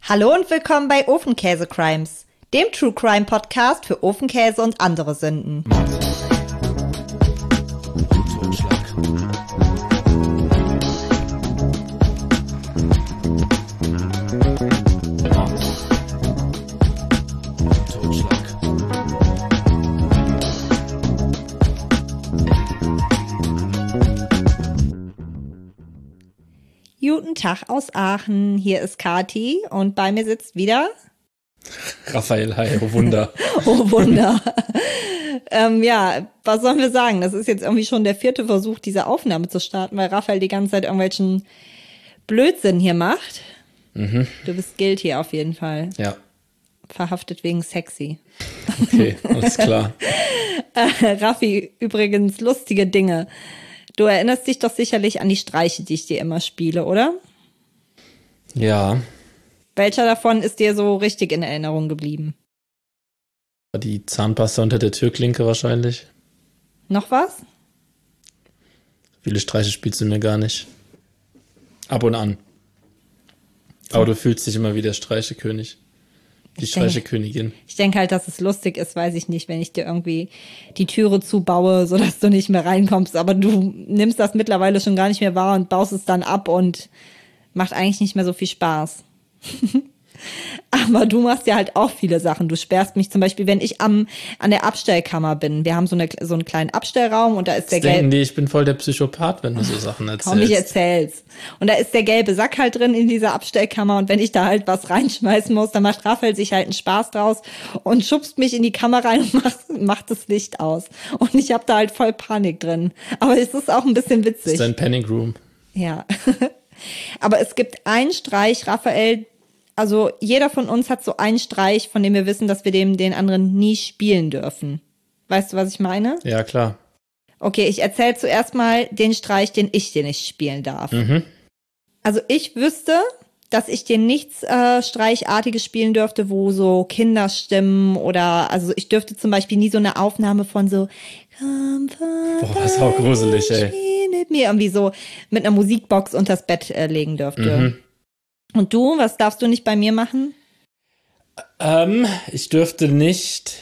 Hallo und willkommen bei Ofenkäse Crimes, dem True Crime Podcast für Ofenkäse und andere Sünden. Guten Tag aus Aachen, hier ist Kati und bei mir sitzt wieder Raphael, hi, oh Wunder. Oh Wunder. Ja, was sollen wir sagen? Das ist jetzt irgendwie schon der 4. Versuch, diese Aufnahme zu starten, weil Raphael die ganze Zeit irgendwelchen Blödsinn hier macht. Mhm. Du bist guilty auf jeden Fall. Ja. Verhaftet wegen sexy. Okay, alles klar. Raffi, übrigens lustige Dinge. Du erinnerst dich doch sicherlich an die Streiche, die ich dir immer spiele, oder? Ja. Welcher davon ist dir so richtig in Erinnerung geblieben? Die Zahnpasta unter der Türklinke wahrscheinlich. Noch was? Viele Streiche spielst du mir gar nicht. Ab und an. Aber du fühlst dich immer wie der Streichekönig. Die Streichekönigin. Ich denke halt, dass es lustig ist, weiß ich nicht, wenn ich dir irgendwie die Türe zubaue, sodass du nicht mehr reinkommst. Aber du nimmst das mittlerweile schon gar nicht mehr wahr und baust es dann ab und macht eigentlich nicht mehr so viel Spaß. Aber du machst ja halt auch viele Sachen. Du sperrst mich zum Beispiel, wenn ich an der Abstellkammer bin. Wir haben so einen kleinen Abstellraum und da ist der gelbe. Ich bin voll der Psychopath, wenn du so Sachen erzählst. Komm, ich erzähl's. Und da ist der gelbe Sack halt drin in dieser Abstellkammer und wenn ich da halt was reinschmeißen muss, dann macht Raphael sich halt einen Spaß draus und schubst mich in die Kammer rein und macht das Licht aus. Und ich habe da halt voll Panik drin. Aber es ist auch ein bisschen witzig. Das ist dein Panic Room. Ja. Aber es gibt einen Streich, Raphael. Also jeder von uns hat so einen Streich, von dem wir wissen, dass wir den anderen nie spielen dürfen. Weißt du, was ich meine? Ja, klar. Okay, ich erzähle zuerst mal den Streich, den ich dir nicht spielen darf. Mhm. Also ich wüsste, dass ich dir nichts Streichartiges spielen dürfte, wo so Kinderstimmen oder, also ich dürfte zum Beispiel nie so eine Aufnahme von so Boah, das ist auch gruselig, ey. Spiel mit mir irgendwie so mit einer Musikbox unters Bett legen dürfte. Mhm. Und du, was darfst du nicht bei mir machen? Ich dürfte nicht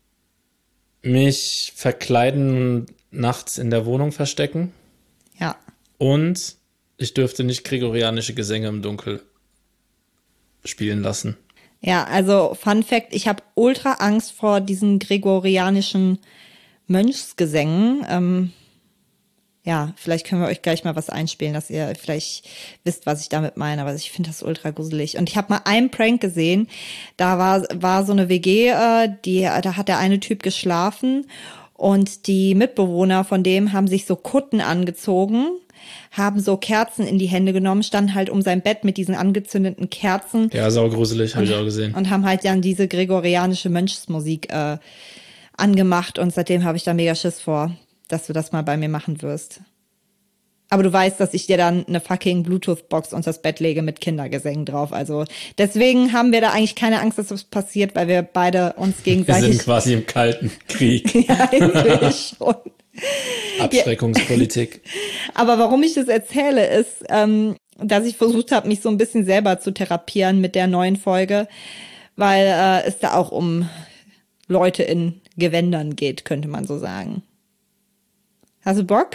mich verkleiden und nachts in der Wohnung verstecken. Ja. Und ich dürfte nicht gregorianische Gesänge im Dunkeln spielen lassen. Ja, also Fun Fact, ich habe ultra Angst vor diesen gregorianischen Mönchsgesängen. Ja, vielleicht können wir euch gleich mal was einspielen, dass ihr vielleicht wisst, was ich damit meine. Aber ich finde das ultra gruselig. Und ich habe mal einen Prank gesehen. Da war so eine WG, da hat der eine Typ geschlafen und die Mitbewohner von dem haben sich so Kutten angezogen, haben so Kerzen in die Hände genommen, standen halt um sein Bett mit diesen angezündeten Kerzen. Ja, saugruselig, habe ich auch gesehen. Und haben halt dann diese gregorianische Mönchsmusik angemacht. Und seitdem habe ich da mega Schiss vor, dass du das mal bei mir machen wirst. Aber du weißt, dass ich dir dann eine fucking Bluetooth-Box unters Bett lege mit Kindergesängen drauf. Also deswegen haben wir da eigentlich keine Angst, dass das passiert, weil wir beide uns gegenseitig... Wir sind quasi im Kalten Krieg. Ja, eigentlich schon. Abschreckungspolitik. Ja. Aber warum ich das erzähle, ist, dass ich versucht habe, mich so ein bisschen selber zu therapieren mit der neuen Folge, weil es da auch um Leute in Gewändern geht, könnte man so sagen. Hast du Bock?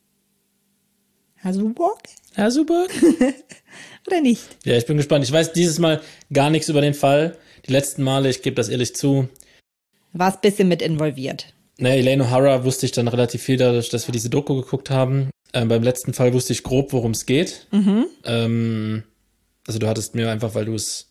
Hast du Bock? Ja, super. Oder nicht? Ja, ich bin gespannt. Ich weiß dieses Mal gar nichts über den Fall. Die letzten Male, ich gebe das ehrlich zu. Du warst ein bisschen mit involviert. Elaine O'Hara wusste ich dann relativ viel dadurch, dass wir diese Doku geguckt haben. Beim letzten Fall wusste ich grob, worum es geht. Mhm. Also du hattest mir einfach, weil du es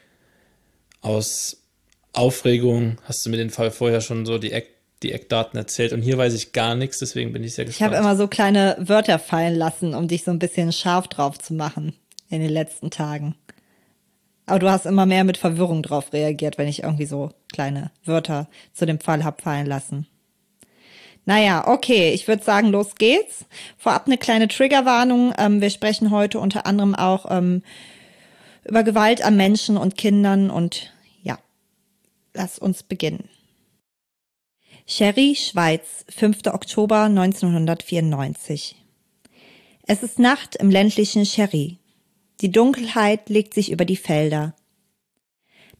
aus Aufregung, hast du mir den Fall vorher schon so die Eckdaten erzählt. Und hier weiß ich gar nichts, deswegen bin ich sehr gespannt. Ich habe immer so kleine Wörter fallen lassen, um dich so ein bisschen scharf drauf zu machen in den letzten Tagen. Aber du hast immer mehr mit Verwirrung drauf reagiert, wenn ich irgendwie so kleine Wörter zu dem Fall hab fallen lassen. Naja, okay, ich würde sagen, los geht's. Vorab eine kleine Triggerwarnung. Wir sprechen heute unter anderem auch über Gewalt an Menschen und Kindern und ja, lass uns beginnen. Sherry, Schweiz, 5. Oktober 1994. Es ist Nacht im ländlichen Sherry. Die Dunkelheit legt sich über die Felder.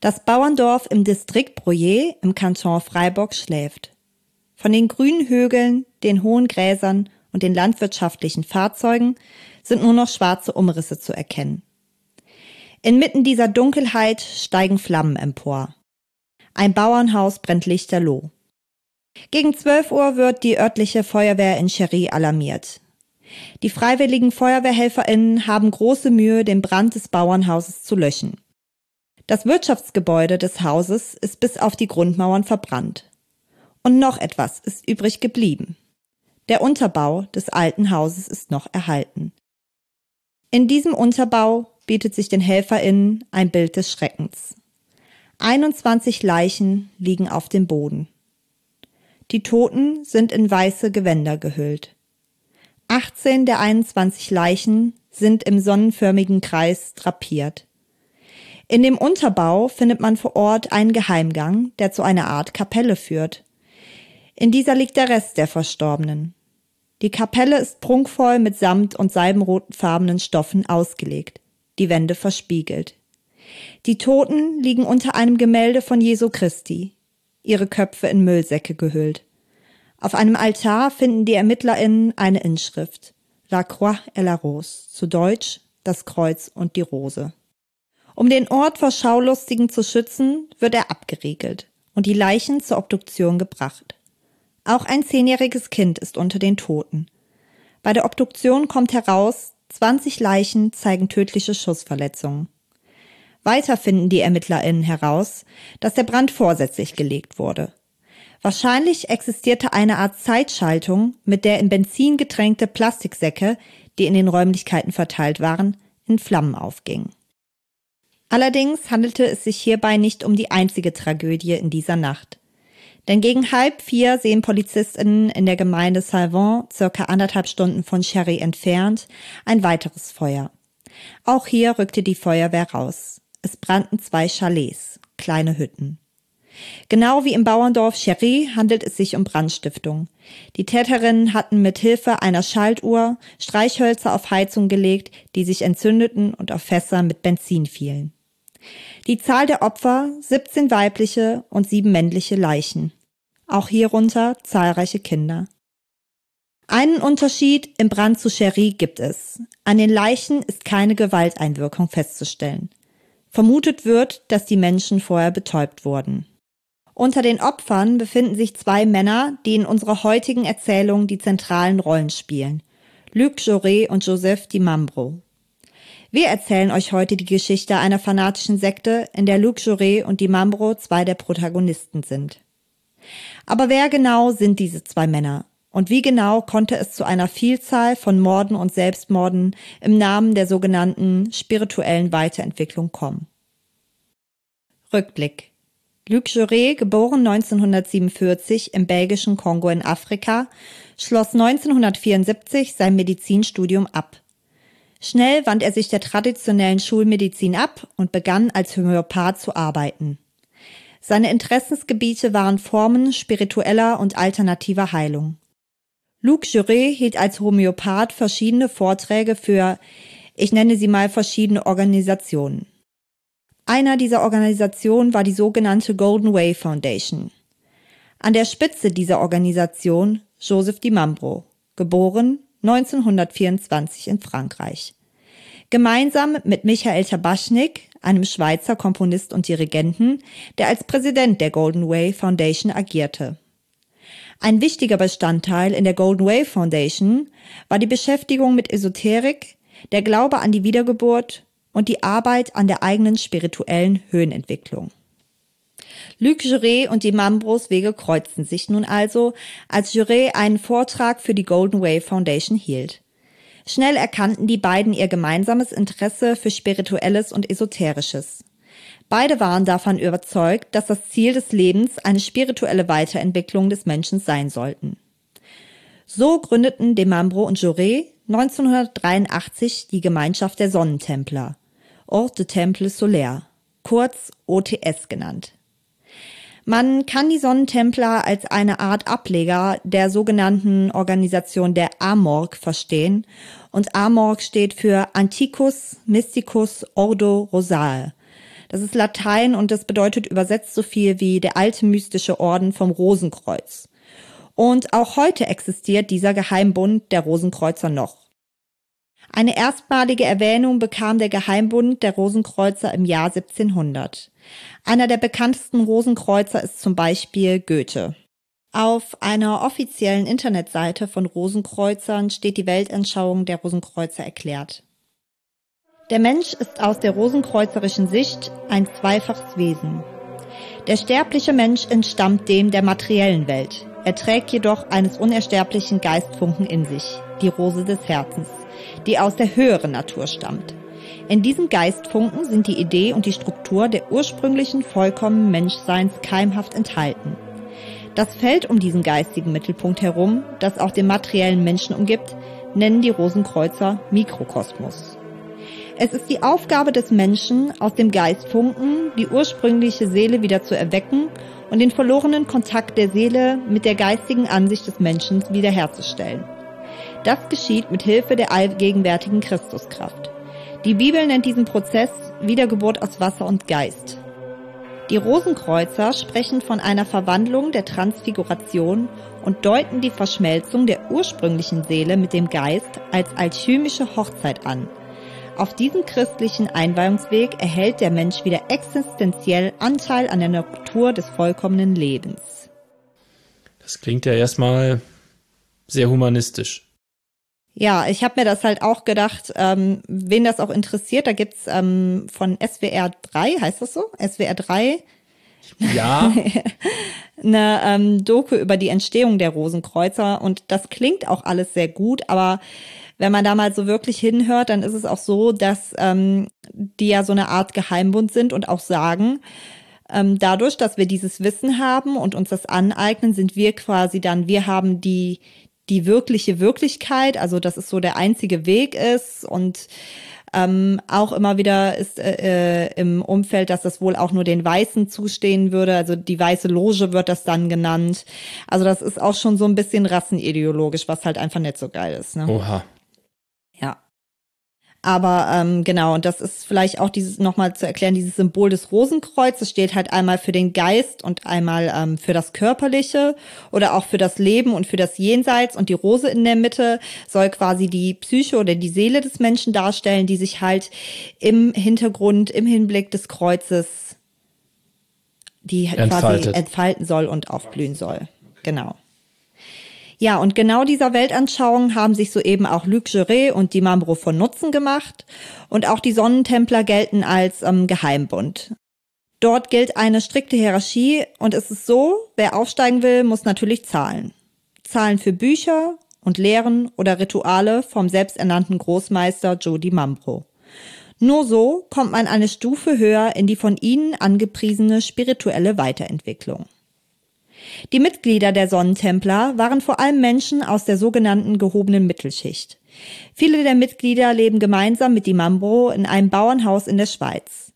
Das Bauerndorf im Distrikt Brouillé im Kanton Freiburg schläft. Von den grünen Hügeln, den hohen Gräsern und den landwirtschaftlichen Fahrzeugen sind nur noch schwarze Umrisse zu erkennen. Inmitten dieser Dunkelheit steigen Flammen empor. Ein Bauernhaus brennt lichterloh. Gegen 12 Uhr wird die örtliche Feuerwehr in Chery alarmiert. Die freiwilligen FeuerwehrhelferInnen haben große Mühe, den Brand des Bauernhauses zu löschen. Das Wirtschaftsgebäude des Hauses ist bis auf die Grundmauern verbrannt. Und noch etwas ist übrig geblieben. Der Unterbau des alten Hauses ist noch erhalten. In diesem Unterbau bietet sich den HelferInnen ein Bild des Schreckens. 21 Leichen liegen auf dem Boden. Die Toten sind in weiße Gewänder gehüllt. 18 der 21 Leichen sind im sonnenförmigen Kreis drapiert. In dem Unterbau findet man vor Ort einen Geheimgang, der zu einer Art Kapelle führt. In dieser liegt der Rest der Verstorbenen. Die Kapelle ist prunkvoll mit samt- und seidenrotenfarbenen Stoffen ausgelegt, die Wände verspiegelt. Die Toten liegen unter einem Gemälde von Jesu Christi, ihre Köpfe in Müllsäcke gehüllt. Auf einem Altar finden die ErmittlerInnen eine Inschrift, La Croix et la Rose, zu Deutsch das Kreuz und die Rose. Um den Ort vor Schaulustigen zu schützen, wird er abgeriegelt und die Leichen zur Obduktion gebracht. Auch ein 10-jähriges Kind ist unter den Toten. Bei der Obduktion kommt heraus, 20 Leichen zeigen tödliche Schussverletzungen. Weiter finden die ErmittlerInnen heraus, dass der Brand vorsätzlich gelegt wurde. Wahrscheinlich existierte eine Art Zeitschaltung, mit der in Benzin getränkte Plastiksäcke, die in den Räumlichkeiten verteilt waren, in Flammen aufgingen. Allerdings handelte es sich hierbei nicht um die einzige Tragödie in dieser Nacht. Denn gegen 3:30 sehen PolizistInnen in der Gemeinde Salvan, circa 1,5 Stunden von Chery entfernt, ein weiteres Feuer. Auch hier rückte die Feuerwehr raus. Es brannten 2 Chalets, kleine Hütten. Genau wie im Bauerndorf Chery handelt es sich um Brandstiftung. Die Täterinnen hatten mit Hilfe einer Schaltuhr Streichhölzer auf Heizung gelegt, die sich entzündeten und auf Fässer mit Benzin fielen. Die Zahl der Opfer 17 weibliche und 7 männliche Leichen. Auch hierunter zahlreiche Kinder. Einen Unterschied im Brand zu Chery gibt es. An den Leichen ist keine Gewalteinwirkung festzustellen. Vermutet wird, dass die Menschen vorher betäubt wurden. Unter den Opfern befinden sich 2 Männer, die in unserer heutigen Erzählung die zentralen Rollen spielen. Luc Jaurès und Joseph Di Mambro. Wir erzählen euch heute die Geschichte einer fanatischen Sekte, in der Luc Jaurès und Di Mambro 2 der Protagonisten sind. Aber wer genau sind diese 2 Männer? Und wie genau konnte es zu einer Vielzahl von Morden und Selbstmorden im Namen der sogenannten spirituellen Weiterentwicklung kommen? Rückblick. Luc Jaurès, geboren 1947 im belgischen Kongo in Afrika, schloss 1974 sein Medizinstudium ab. Schnell wandte er sich der traditionellen Schulmedizin ab und begann als Homöopath zu arbeiten. Seine Interessensgebiete waren Formen spiritueller und alternativer Heilung. Luc Jaurès hielt als Homöopath verschiedene Vorträge für, ich nenne sie mal, verschiedene Organisationen. Einer dieser Organisationen war die sogenannte Golden Way Foundation. An der Spitze dieser Organisation Joseph Di Mambro, geboren 1924 in Frankreich. Gemeinsam mit Michael Tabaschnik, einem Schweizer Komponist und Dirigenten, der als Präsident der Golden Way Foundation agierte. Ein wichtiger Bestandteil in der Golden Way Foundation war die Beschäftigung mit Esoterik, der Glaube an die Wiedergeburt und die Arbeit an der eigenen spirituellen Höhenentwicklung. Luc Jaurès und Di Mambros Wege kreuzten sich nun also, als Jaurès einen Vortrag für die Golden Way Foundation hielt. Schnell erkannten die beiden ihr gemeinsames Interesse für Spirituelles und Esoterisches. Beide waren davon überzeugt, dass das Ziel des Lebens eine spirituelle Weiterentwicklung des Menschen sein sollten. So gründeten Di Mambro und Jaurès 1983 die Gemeinschaft der Sonnentempler, Ordre des Temples Solaires, kurz OTS genannt. Man kann die Sonnentempler als eine Art Ableger der sogenannten Organisation der Amorg verstehen, und Amorg steht für Antiquus Mysticus Ordo Rosae. Das ist Latein und das bedeutet übersetzt so viel wie der alte mystische Orden vom Rosenkreuz. Und auch heute existiert dieser Geheimbund der Rosenkreuzer noch. Eine erstmalige Erwähnung bekam der Geheimbund der Rosenkreuzer im Jahr 1700. Einer der bekanntesten Rosenkreuzer ist zum Beispiel Goethe. Auf einer offiziellen Internetseite von Rosenkreuzern steht die Weltanschauung der Rosenkreuzer erklärt. Der Mensch ist aus der rosenkreuzerischen Sicht ein zweifaches Wesen. Der sterbliche Mensch entstammt dem der materiellen Welt. Er trägt jedoch eines unersterblichen Geistfunken in sich, die Rose des Herzens, die aus der höheren Natur stammt. In diesem Geistfunken sind die Idee und die Struktur der ursprünglichen vollkommenen Menschseins keimhaft enthalten. Das Feld um diesen geistigen Mittelpunkt herum, das auch den materiellen Menschen umgibt, nennen die Rosenkreuzer Mikrokosmos. Es ist die Aufgabe des Menschen, aus dem Geistfunken die ursprüngliche Seele wieder zu erwecken und den verlorenen Kontakt der Seele mit der geistigen Ansicht des Menschen wiederherzustellen. Das geschieht mit Hilfe der allgegenwärtigen Christuskraft. Die Bibel nennt diesen Prozess Wiedergeburt aus Wasser und Geist. Die Rosenkreuzer sprechen von einer Verwandlung der Transfiguration und deuten die Verschmelzung der ursprünglichen Seele mit dem Geist als alchemische Hochzeit an. Auf diesem christlichen Einweihungsweg erhält der Mensch wieder existenziell Anteil an der Natur des vollkommenen Lebens. Das klingt ja erstmal sehr humanistisch. Ja, ich habe mir das halt auch gedacht, wen das auch interessiert, da gibt's von SWR 3, heißt das so? SWR 3? Ja. Eine Doku über die Entstehung der Rosenkreuzer und das klingt auch alles sehr gut, aber wenn man da mal so wirklich hinhört, dann ist es auch so, dass die ja so eine Art Geheimbund sind und auch sagen, dadurch, dass wir dieses Wissen haben und uns das aneignen, sind wir quasi dann, wir haben die wirkliche Wirklichkeit, also dass es so der einzige Weg ist und auch immer wieder ist im Umfeld, dass das wohl auch nur den Weißen zustehen würde, also die weiße Loge wird das dann genannt. Also das ist auch schon so ein bisschen rassenideologisch, was halt einfach nicht so geil ist. Ne? Oha. Ja. Aber genau, und das ist vielleicht auch dieses nochmal zu erklären, dieses Symbol des Rosenkreuzes steht halt einmal für den Geist und einmal für das Körperliche oder auch für das Leben und für das Jenseits. Und die Rose in der Mitte soll quasi die Psyche oder die Seele des Menschen darstellen, die sich halt im Hintergrund, im Hinblick des Kreuzes, die quasi entfalten soll und aufblühen soll. Genau. Ja, und genau dieser Weltanschauung haben sich soeben auch Luc Jouret und die Mambro von Nutzen gemacht und auch die Sonnentempler gelten als Geheimbund. Dort gilt eine strikte Hierarchie und es ist so, wer aufsteigen will, muss natürlich zahlen. Zahlen für Bücher und Lehren oder Rituale vom selbsternannten Großmeister Joe Di Mambro. Nur so kommt man eine Stufe höher in die von ihnen angepriesene spirituelle Weiterentwicklung. Die Mitglieder der Sonnentempler waren vor allem Menschen aus der sogenannten gehobenen Mittelschicht. Viele der Mitglieder leben gemeinsam mit Di Mambro in einem Bauernhaus in der Schweiz.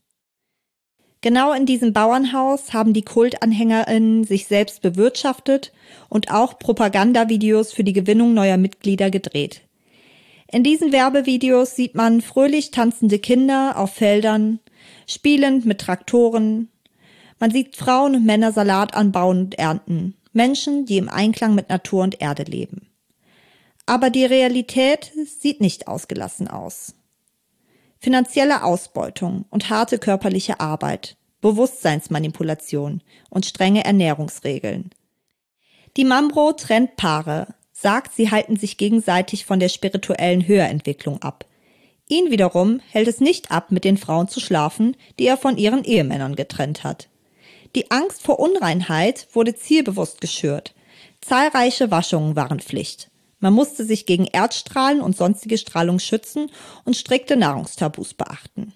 Genau in diesem Bauernhaus haben die KultanhängerInnen sich selbst bewirtschaftet und auch Propagandavideos für die Gewinnung neuer Mitglieder gedreht. In diesen Werbevideos sieht man fröhlich tanzende Kinder auf Feldern, spielend mit Traktoren. Man sieht Frauen und Männer Salat anbauen und ernten, Menschen, die im Einklang mit Natur und Erde leben. Aber die Realität sieht nicht ausgelassen aus. Finanzielle Ausbeutung und harte körperliche Arbeit, Bewusstseinsmanipulation und strenge Ernährungsregeln. Di Mambro trennt Paare, sagt, sie halten sich gegenseitig von der spirituellen Höherentwicklung ab. Ihn wiederum hält es nicht ab, mit den Frauen zu schlafen, die er von ihren Ehemännern getrennt hat. Die Angst vor Unreinheit wurde zielbewusst geschürt. Zahlreiche Waschungen waren Pflicht. Man musste sich gegen Erdstrahlen und sonstige Strahlung schützen und strikte Nahrungstabus beachten.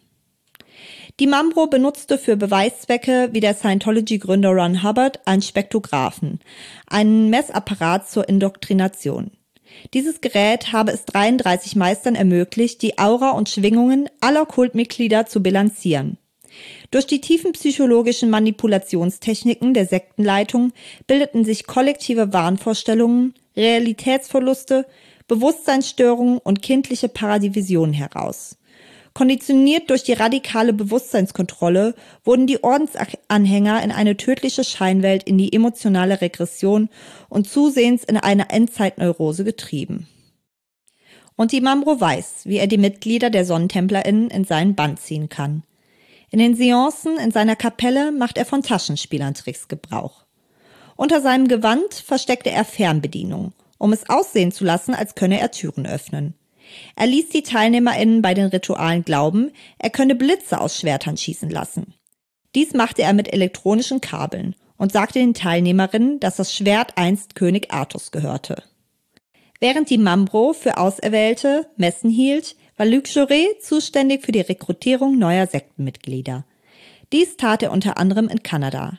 Di Mambro benutzte für Beweiszwecke wie der Scientology-Gründer Ron Hubbard einen Spektrographen, einen Messapparat zur Indoktrination. Dieses Gerät habe es 33 Meistern ermöglicht, die Aura und Schwingungen aller Kultmitglieder zu bilanzieren. Durch die tiefen psychologischen Manipulationstechniken der Sektenleitung bildeten sich kollektive Wahnvorstellungen, Realitätsverluste, Bewusstseinsstörungen und kindliche Paradivisionen heraus. Konditioniert durch die radikale Bewusstseinskontrolle wurden die Ordensanhänger in eine tödliche Scheinwelt, in die emotionale Regression und zusehends in eine Endzeitneurose getrieben. Und die Mambro weiß, wie er die Mitglieder der SonnentemplerInnen in seinen Bann ziehen kann. In den Seancen in seiner Kapelle macht er von Taschenspielertricks Gebrauch. Unter seinem Gewand versteckte er Fernbedienungen, um es aussehen zu lassen, als könne er Türen öffnen. Er ließ die TeilnehmerInnen bei den Ritualen glauben, er könne Blitze aus Schwertern schießen lassen. Dies machte er mit elektronischen Kabeln und sagte den TeilnehmerInnen, dass das Schwert einst König Artus gehörte. Während die Mambro für Auserwählte Messen hielt, war Luc Jouret zuständig für die Rekrutierung neuer Sektenmitglieder. Dies tat er unter anderem in Kanada.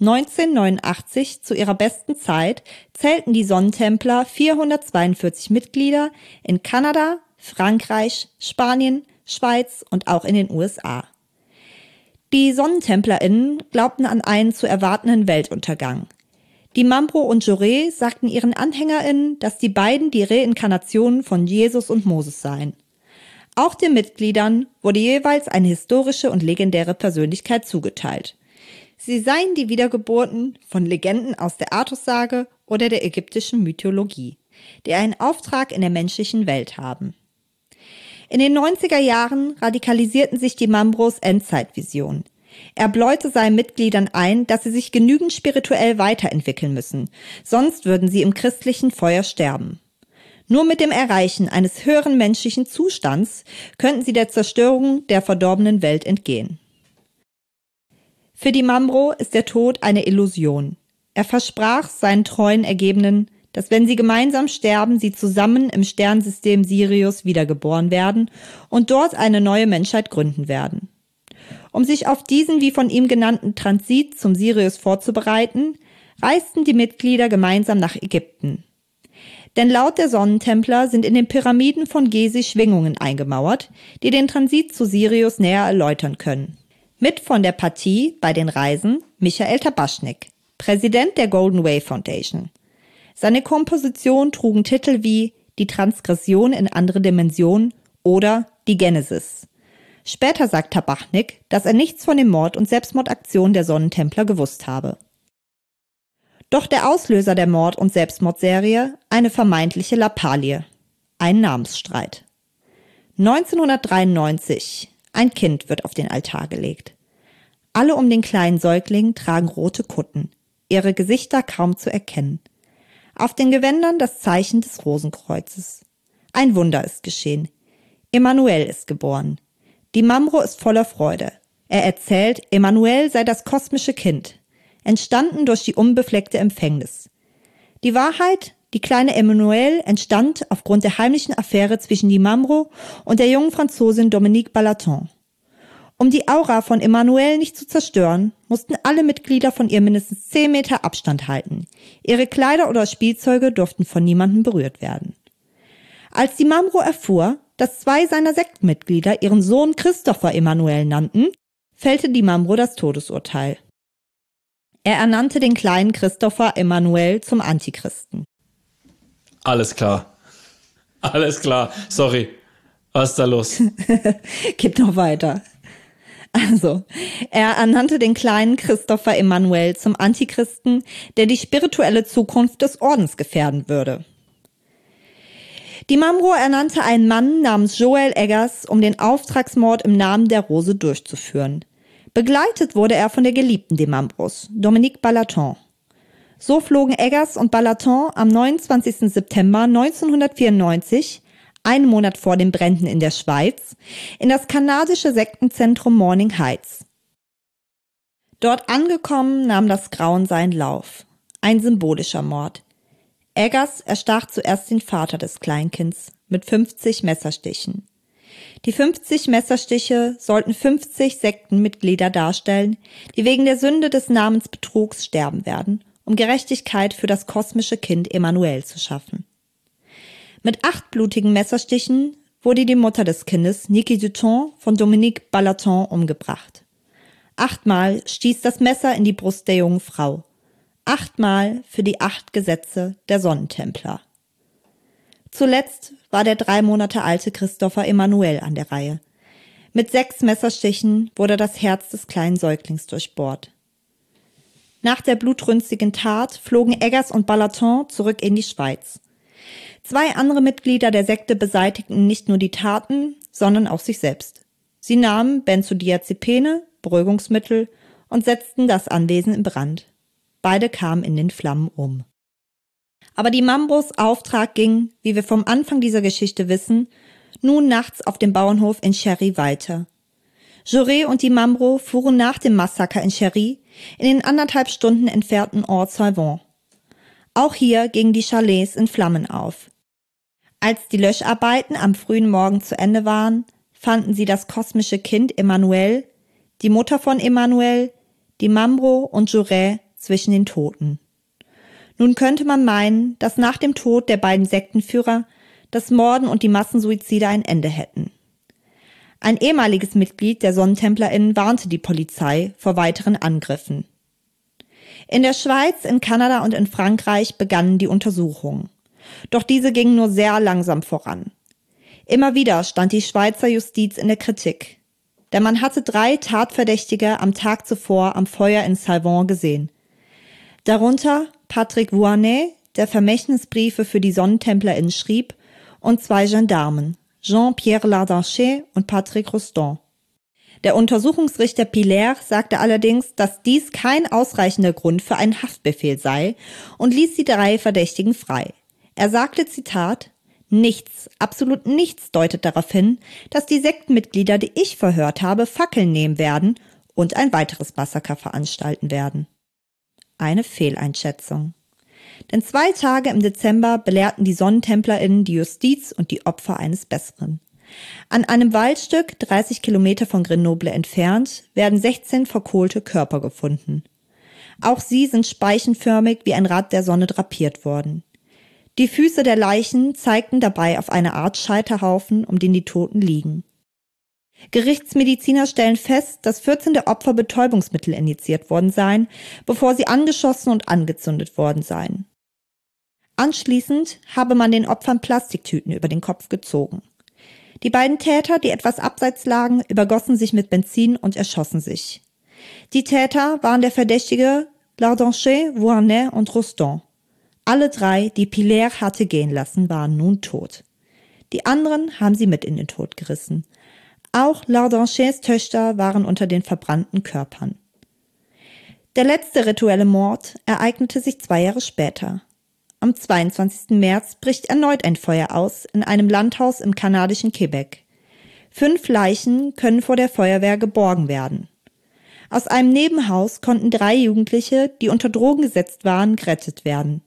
1989, zu ihrer besten Zeit, zählten die Sonnentempler 442 Mitglieder in Kanada, Frankreich, Spanien, Schweiz und auch in den USA. Die SonnentemplerInnen glaubten an einen zu erwartenden Weltuntergang. Die Mambro und Jouret sagten ihren AnhängerInnen, dass die beiden die Reinkarnationen von Jesus und Moses seien. Auch den Mitgliedern wurde jeweils eine historische und legendäre Persönlichkeit zugeteilt. Sie seien die Wiedergeburten von Legenden aus der Artussage oder der ägyptischen Mythologie, die einen Auftrag in der menschlichen Welt haben. In den 90er Jahren radikalisierten sich die Mambros Endzeitvision. Er bläute seinen Mitgliedern ein, dass sie sich genügend spirituell weiterentwickeln müssen, sonst würden sie im christlichen Feuer sterben. Nur mit dem Erreichen eines höheren menschlichen Zustands könnten sie der Zerstörung der verdorbenen Welt entgehen. Für die Mambro ist der Tod eine Illusion. Er versprach seinen treuen Ergebenen, dass wenn sie gemeinsam sterben, sie zusammen im Sternensystem Sirius wiedergeboren werden und dort eine neue Menschheit gründen werden. Um sich auf diesen wie von ihm genannten Transit zum Sirius vorzubereiten, reisten die Mitglieder gemeinsam nach Ägypten. Denn laut der Sonnentempler sind in den Pyramiden von Gezi Schwingungen eingemauert, die den Transit zu Sirius näher erläutern können. Mit von der Partie bei den Reisen Michael Tabaschnik, Präsident der Golden Way Foundation. Seine Kompositionen trugen Titel wie Die Transgression in andere Dimensionen oder Die Genesis. Später sagt Tabaschnik, dass er nichts von dem Mord und Selbstmordaktionen der Sonnentempler gewusst habe. Doch der Auslöser der Mord- und Selbstmordserie, eine vermeintliche Lappalie, ein Namensstreit. 1993, ein Kind wird auf den Altar gelegt. Alle um den kleinen Säugling tragen rote Kutten, ihre Gesichter kaum zu erkennen. Auf den Gewändern das Zeichen des Rosenkreuzes. Ein Wunder ist geschehen. Emanuel ist geboren. Die Mambro ist voller Freude. Er erzählt, Emanuel sei das kosmische Kind, entstanden durch die unbefleckte Empfängnis. Die Wahrheit, die kleine Emanuel entstand aufgrund der heimlichen Affäre zwischen die Mambro und der jungen Franzosin Dominique Ballaton. Um die Aura von Emanuel nicht zu zerstören, mussten alle Mitglieder von ihr mindestens 10 Meter Abstand halten. Ihre Kleider oder Spielzeuge durften von niemandem berührt werden. Als die Mambro erfuhr, dass 2 seiner Sektenmitglieder ihren Sohn Christopher Emanuel nannten, fällte die Mambro das Todesurteil. Er ernannte den kleinen Christopher Emanuel zum Antichristen. Alles klar. Alles klar. Sorry. Was ist da los? Gibt noch weiter. Also, er ernannte den kleinen Christopher Emanuel zum Antichristen, der die spirituelle Zukunft des Ordens gefährden würde. Die Mambro ernannte einen Mann namens Joel Eggers, um den Auftragsmord im Namen der Rose durchzuführen. Begleitet wurde er von der Geliebten der Mambros, Dominique Ballaton. So flogen Eggers und Ballaton am 29. September 1994, einen Monat vor den Bränden in der Schweiz, in das kanadische Sektenzentrum Morning Heights. Dort angekommen nahm das Grauen seinen Lauf. Ein symbolischer Mord. Eggers erstach zuerst den Vater des Kleinkinds mit 50 Messerstichen. Die 50 Messerstiche sollten 50 Sektenmitglieder darstellen, die wegen der Sünde des Namensbetrugs sterben werden, um Gerechtigkeit für das kosmische Kind Emanuel zu schaffen. Mit 8 blutigen Messerstichen wurde die Mutter des Kindes, Niki Dutton, von Dominique Ballaton umgebracht. 8-mal stieß das Messer in die Brust der jungen Frau. 8-mal für die 8 Gesetze der Sonnentempler. Zuletzt war der 3 Monate alte Christopher Emanuel an der Reihe. Mit 6 Messerstichen wurde das Herz des kleinen Säuglings durchbohrt. Nach der blutrünstigen Tat flogen Eggers und Ballaton zurück in die Schweiz. 2 andere Mitglieder der Sekte beseitigten nicht nur die Taten, sondern auch sich selbst. Sie nahmen Benzodiazepine, Beruhigungsmittel und setzten das Anwesen in Brand. Beide kamen in den Flammen um. Aber die Mambros Auftrag ging, wie wir vom Anfang dieser Geschichte wissen, nun nachts auf dem Bauernhof in Chéry weiter. Jaurès und die Mambro fuhren nach dem Massaker in Chéry in den 1,5 Stunden entfernten Ort Salvan. Auch hier gingen die Chalets in Flammen auf. Als die Löscharbeiten am frühen Morgen zu Ende waren, fanden sie das kosmische Kind Emmanuel, die Mutter von Emmanuel, die Mambro und Jaurès zwischen den Toten. Nun könnte man meinen, dass nach dem Tod der beiden Sektenführer das Morden und die Massensuizide ein Ende hätten. Ein ehemaliges Mitglied der SonnentemplerInnen warnte die Polizei vor weiteren Angriffen. In der Schweiz, in Kanada und in Frankreich begannen die Untersuchungen. Doch diese gingen nur sehr langsam voran. Immer wieder stand die Schweizer Justiz in der Kritik. Denn man hatte 3 Tatverdächtige am Tag zuvor am Feuer in Salvan gesehen. Darunter Patrick Vuarnet, der Vermächtnisbriefe für die SonnentemplerInnen schrieb, und 2 Gendarmen, Jean-Pierre Lardanchet und Patrick Rostand. Der Untersuchungsrichter Pilaire sagte allerdings, dass dies kein ausreichender Grund für einen Haftbefehl sei und ließ die 3 Verdächtigen frei. Er sagte, Zitat, nichts, absolut nichts deutet darauf hin, dass die Sektenmitglieder, die ich verhört habe, Fackeln nehmen werden und ein weiteres Massaker veranstalten werden. Eine Fehleinschätzung. Denn 2 Tage im Dezember belehrten die SonnentemplerInnen die Justiz und die Opfer eines Besseren. An einem Waldstück 30 Kilometer von Grenoble entfernt werden 16 verkohlte Körper gefunden. Auch sie sind speichenförmig wie ein Rad der Sonne drapiert worden. Die Füße der Leichen zeigten dabei auf eine Art Scheiterhaufen, um den die Toten liegen. Gerichtsmediziner stellen fest, dass 14 der Opfer Betäubungsmittel injiziert worden seien, bevor sie angeschossen und angezündet worden seien. Anschließend habe man den Opfern Plastiktüten über den Kopf gezogen. Die beiden Täter, die etwas abseits lagen, übergossen sich mit Benzin und erschossen sich. Die Täter waren der Verdächtige Lardanchet, Vuarnet und Rostand. Alle 3, die Pilaire hatte gehen lassen, waren nun tot. Die anderen haben sie mit in den Tod gerissen. Auch Lardanchets Töchter waren unter den verbrannten Körpern. Der letzte rituelle Mord ereignete sich 2 Jahre später. Am 22. März bricht erneut ein Feuer aus in einem Landhaus im kanadischen Quebec. 5 Leichen können vor der Feuerwehr geborgen werden. Aus einem Nebenhaus konnten 3 Jugendliche, die unter Drogen gesetzt waren, gerettet werden.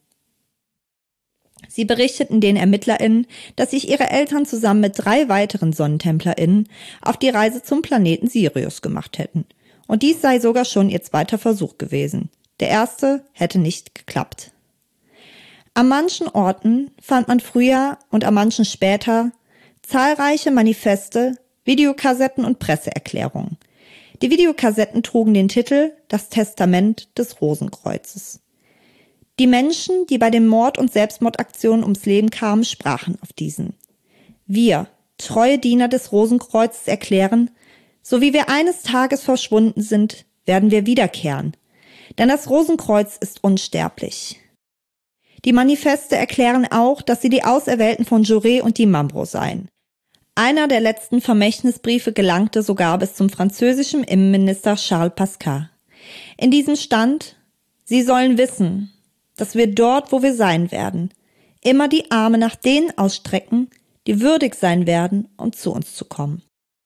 Sie berichteten den ErmittlerInnen, dass sich ihre Eltern zusammen mit 3 weiteren SonnentemplerInnen auf die Reise zum Planeten Sirius gemacht hätten. Und dies sei sogar schon ihr 2. Versuch gewesen. Der erste hätte nicht geklappt. An manchen Orten fand man früher und an manchen später zahlreiche Manifeste, Videokassetten und Presseerklärungen. Die Videokassetten trugen den Titel »Das Testament des Rosenkreuzes«. Die Menschen, die bei den Mord- und Selbstmordaktionen ums Leben kamen, sprachen auf diesen. Wir, treue Diener des Rosenkreuzes, erklären, so wie wir eines Tages verschwunden sind, werden wir wiederkehren. Denn das Rosenkreuz ist unsterblich. Die Manifeste erklären auch, dass sie die Auserwählten von Jaurès und die Mambro seien. Einer der letzten Vermächtnisbriefe gelangte sogar bis zum französischen Innenminister Charles Pasqua. In diesem stand, sie sollen wissen, dass wir dort, wo wir sein werden, immer die Arme nach denen ausstrecken, die würdig sein werden, um zu uns zu kommen.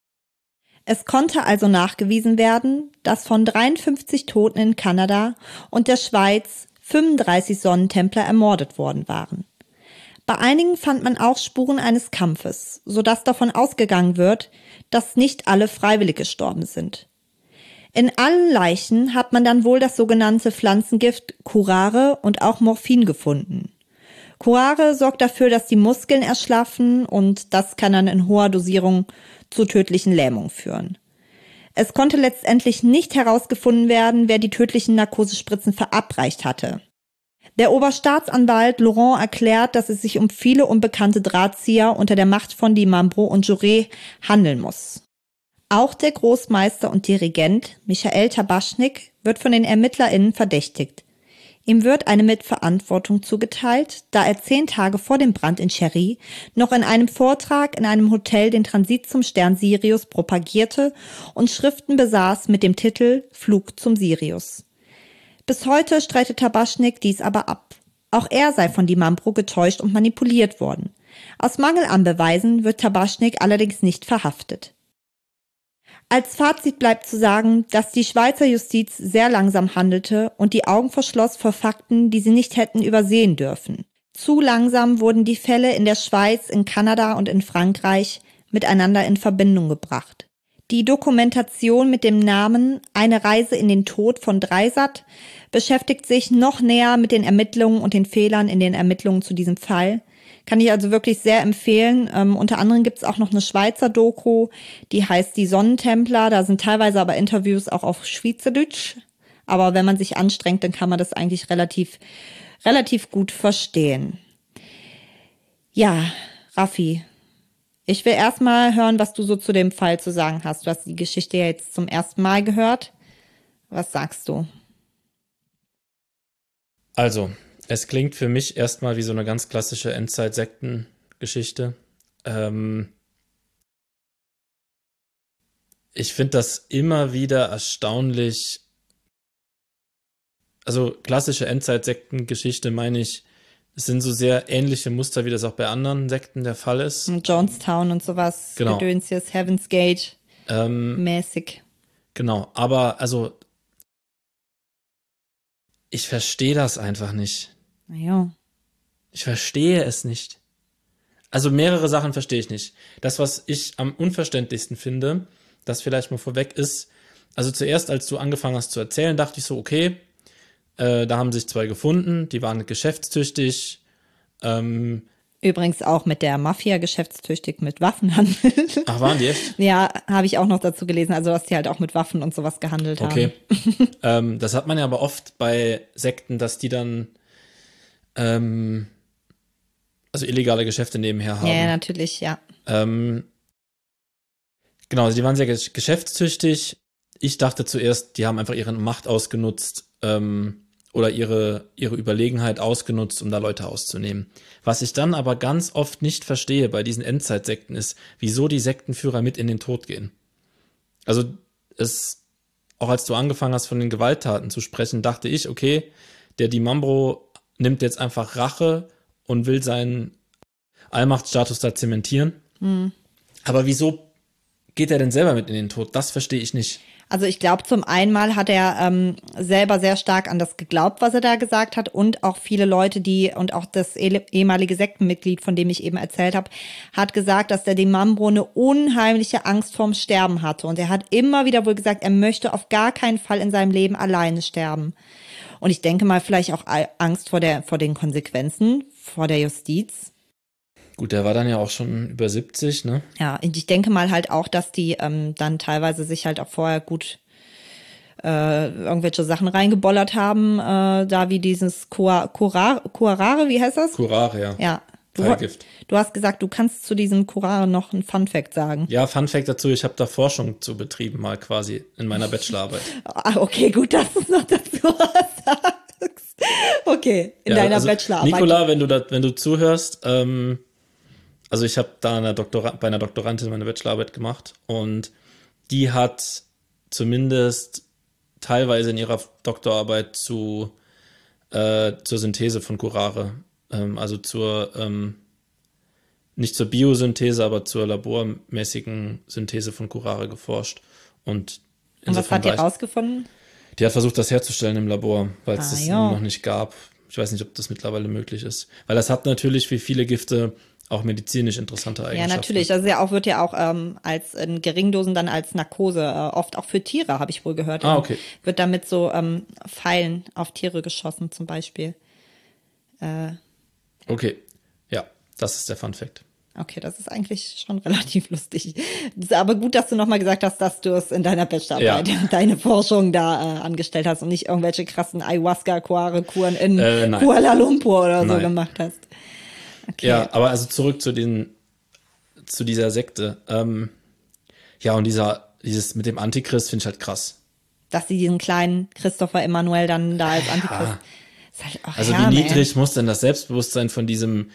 Es konnte also nachgewiesen werden, dass von 53 Toten in Kanada und der Schweiz 35 Sonnentempler ermordet worden waren. Bei einigen fand man auch Spuren eines Kampfes, sodass davon ausgegangen wird, dass nicht alle freiwillig gestorben sind. In allen Leichen hat man dann wohl das sogenannte Pflanzengift Curare und auch Morphin gefunden. Curare sorgt dafür, dass die Muskeln erschlaffen und das kann dann in hoher Dosierung zu tödlichen Lähmungen führen. Es konnte letztendlich nicht herausgefunden werden, wer die tödlichen Narkosespritzen verabreicht hatte. Der Oberstaatsanwalt Laurent erklärt, dass es sich um viele unbekannte Drahtzieher unter der Macht von die Mambro und Jaurès handeln muss. Auch der Großmeister und Dirigent Michael Tabaschnik wird von den ErmittlerInnen verdächtigt. Ihm wird eine Mitverantwortung zugeteilt, da er 10 Tage vor dem Brand in Cherry noch in einem Vortrag in einem Hotel den Transit zum Stern Sirius propagierte und Schriften besaß mit dem Titel Flug zum Sirius. Bis heute streitet Tabaschnik dies aber ab. Auch er sei von Di Mambro getäuscht und manipuliert worden. Aus Mangel an Beweisen wird Tabaschnik allerdings nicht verhaftet. Als Fazit bleibt zu sagen, dass die Schweizer Justiz sehr langsam handelte und die Augen verschloss vor Fakten, die sie nicht hätten übersehen dürfen. Zu langsam wurden die Fälle in der Schweiz, in Kanada und in Frankreich miteinander in Verbindung gebracht. Die Dokumentation mit dem Namen Eine Reise in den Tod von Dreisat beschäftigt sich noch näher mit den Ermittlungen und den Fehlern in den Ermittlungen zu diesem Fall. Kann ich also wirklich sehr empfehlen. Unter anderem gibt es auch noch eine Schweizer Doku, die heißt Die Sonnentempler. Da sind teilweise aber Interviews auch auf Schweizerdeutsch. Aber wenn man sich anstrengt, dann kann man das eigentlich relativ gut verstehen. Ja, Raffi, ich will erstmal hören, was du so zu dem Fall zu sagen hast. Du hast die Geschichte ja jetzt zum ersten Mal gehört. Was sagst du? Also, es klingt für mich erstmal wie so eine ganz klassische Endzeit-Sekten-Geschichte. Ich finde das immer wieder erstaunlich. Also, klassische Endzeit-Sekten-Geschichte meine ich, es sind so sehr ähnliche Muster, wie das auch bei anderen Sekten der Fall ist. Jonestown und sowas, Genau. Gedöns jetzt, Heaven's Gate mäßig. Genau, aber also ich verstehe das einfach nicht. Naja. Ich verstehe es nicht. Also mehrere Sachen verstehe ich nicht. Das, was ich am unverständlichsten finde, das vielleicht mal vorweg ist, also zuerst, als du angefangen hast zu erzählen, dachte ich so, okay, da haben sich 2 gefunden, die waren geschäftstüchtig. Übrigens auch mit der Mafia geschäftstüchtig mit Waffenhandel. Ach, waren die echt? Ja, habe ich auch noch dazu gelesen, also dass die halt auch mit Waffen und sowas gehandelt Okay. haben. Das hat man ja aber oft bei Sekten, dass die dann also illegale Geschäfte nebenher haben. Ja, natürlich, ja. Genau, also die waren sehr geschäftstüchtig. Ich dachte zuerst, die haben einfach ihre Macht ausgenutzt oder ihre Überlegenheit ausgenutzt, um da Leute auszunehmen. Was ich dann aber ganz oft nicht verstehe bei diesen Endzeitsekten ist, wieso die Sektenführer mit in den Tod gehen. Also auch als du angefangen hast, von den Gewalttaten zu sprechen, dachte ich, okay, der Di Mambro nimmt jetzt einfach Rache und will seinen Allmachtsstatus da zementieren. Aber wieso geht er denn selber mit in den Tod? Das verstehe ich nicht. Also ich glaube, zum einen mal hat er selber sehr stark an das geglaubt, was er da gesagt hat, und auch viele Leute, und auch das ehemalige Sektenmitglied, von dem ich eben erzählt habe, hat gesagt, dass der Di Mambro eine unheimliche Angst vorm Sterben hatte. Und er hat immer wieder wohl gesagt, er möchte auf gar keinen Fall in seinem Leben alleine sterben. Und ich denke mal vielleicht auch Angst vor den Konsequenzen, vor der Justiz. Gut, der war dann ja auch schon über 70, ne? Ja, und ich denke mal halt auch, dass die dann teilweise sich halt auch vorher gut irgendwelche Sachen reingebollert haben, da wie dieses Curare, wie heißt das? Curare, ja. Ja. Pfeilgift. Du hast gesagt, du kannst zu diesem Curare noch ein Funfact sagen. Ja, Funfact dazu, ich habe da Forschung zu betrieben, mal quasi in meiner Bachelorarbeit. Ah, okay, gut, dass du es noch dazu sagst. Okay, in deiner Bachelorarbeit. Nicola, wenn du zuhörst, also ich habe da bei einer Doktorandin meine Bachelorarbeit gemacht und die hat zumindest teilweise in ihrer Doktorarbeit zur Synthese von Curare, also nicht zur Biosynthese, aber zur labormäßigen Synthese von Curare geforscht. Und was hat die rausgefunden? Die hat versucht, das herzustellen im Labor, weil es das ja. noch nicht gab. Ich weiß nicht, ob das mittlerweile möglich ist. Weil das hat natürlich wie viele Gifte auch medizinisch interessante Eigenschaften. Ja, natürlich. Also wird ja auch als in Geringdosen dann als Narkose, oft auch für Tiere, habe ich wohl gehört. Okay. Wird damit so Pfeilen auf Tiere geschossen zum Beispiel. Okay, ja, das ist der Funfact. Okay, das ist eigentlich schon relativ lustig. Das ist aber gut, dass du nochmal gesagt hast, dass du es in deiner Bachelorarbeit, deine Forschung da angestellt hast und nicht irgendwelche krassen Ayahuasca-Kuren in Kuala Lumpur oder so gemacht hast. Okay. Ja, aber also zurück zu dieser Sekte. Ja, und dieses mit dem Antichrist finde ich halt krass. Dass sie diesen kleinen Christopher Emanuel dann da als Antichrist. Ist halt auch Also Herm, wie niedrig muss denn das Selbstbewusstsein von diesem,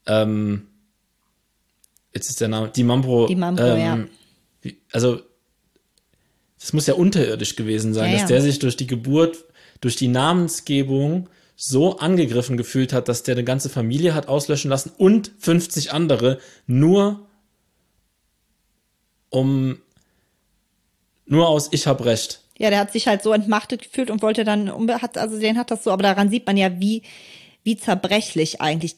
jetzt ist der Name, Di Mambro. Die Mambro, ja. Also das muss ja unterirdisch gewesen sein, Ja, dass ja. der sich durch die Geburt, durch die Namensgebung so angegriffen gefühlt hat, dass der eine ganze Familie hat auslöschen lassen und 50 andere nur aus Ich hab Recht. Ja, der hat sich halt so entmachtet gefühlt und wollte dann, den hat das so, aber daran sieht man ja, wie zerbrechlich eigentlich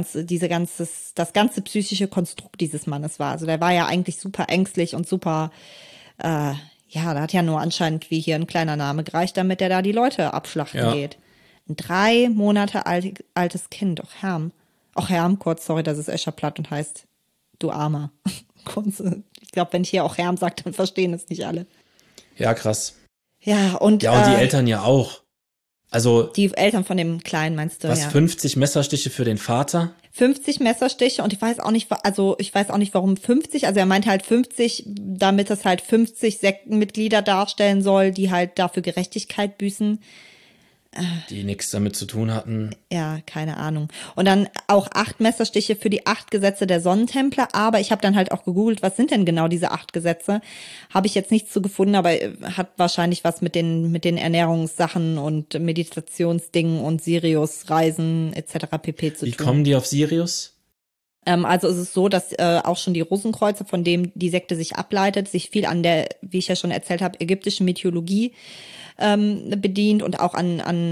das ganze psychische Konstrukt dieses Mannes war. Also der war ja eigentlich super ängstlich und super, da hat ja nur anscheinend wie hier ein kleiner Name gereicht, damit er da die Leute abschlachten geht. Ein 3 Monate altes Kind, auch Herm, kurz, sorry, das ist Escher platt und heißt, du Armer. Ich glaube, wenn ich hier auch Herm sage, dann verstehen es nicht alle. Ja, krass. Ja, und die Eltern ja auch. Also die Eltern von dem Kleinen, meinst du? Was, 50 Messerstiche für den Vater? 50 Messerstiche und ich weiß auch nicht, warum 50. Also er meinte halt 50, damit es halt 50 Sektenmitglieder darstellen soll, die halt dafür Gerechtigkeit büßen. Die nichts damit zu tun hatten. Ja, keine Ahnung. Und dann auch 8 Messerstiche für die 8 Gesetze der Sonnentempler. Aber ich habe dann halt auch gegoogelt, was sind denn genau diese 8 Gesetze? Habe ich jetzt nichts zu gefunden, aber hat wahrscheinlich was mit den Ernährungssachen und Meditationsdingen und Sirius-Reisen etc. pp. zu tun. Wie kommen die auf Sirius? Also es ist so, dass auch schon die Rosenkreuzer, von dem die Sekte sich ableitet, sich viel an der, wie ich ja schon erzählt habe, ägyptischen Mythologie bedient und auch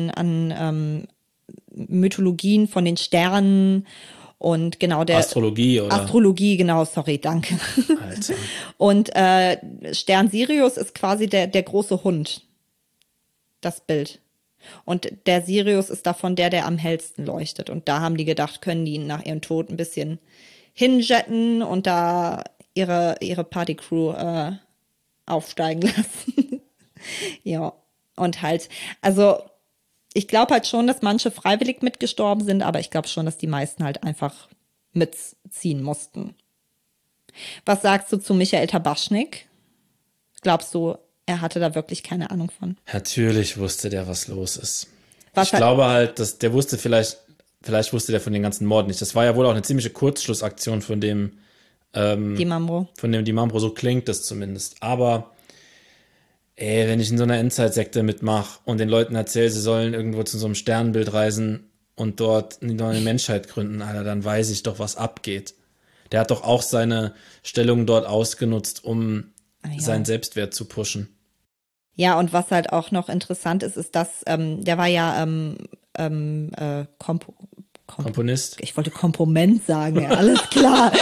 an Mythologien von den Sternen und genau der Astrologie, genau, sorry, danke. Alter. Und Stern Sirius ist quasi der große Hund, das Bild. Und der Sirius ist davon der am hellsten leuchtet. Und da haben die gedacht, können die ihn nach ihrem Tod ein bisschen hinjetten und da ihre Partycrew aufsteigen lassen. Ja. Und halt, also ich glaube halt schon, dass manche freiwillig mitgestorben sind, aber ich glaube schon, dass die meisten halt einfach mitziehen mussten. Was sagst du zu Michael Tabaschnik? Glaubst du, er hatte da wirklich keine Ahnung von? Natürlich wusste der, was los ist. Ich glaube halt, dass der wusste vielleicht wusste der von den ganzen Morden nicht. Das war ja wohl auch eine ziemliche Kurzschlussaktion von dem Di Mambro. Von dem Di Mambro, so klingt das zumindest. Aber wenn ich in so einer Endzeitsekte mitmache und den Leuten erzähle, sie sollen irgendwo zu so einem Sternbild reisen und dort eine neue Menschheit gründen, Alter, dann weiß ich doch, was abgeht. Der hat doch auch seine Stellung dort ausgenutzt, um seinen Selbstwert zu pushen. Ja, und was halt auch noch interessant ist, dass der war ja Komponist. Ich wollte Komponent sagen, ja, alles klar.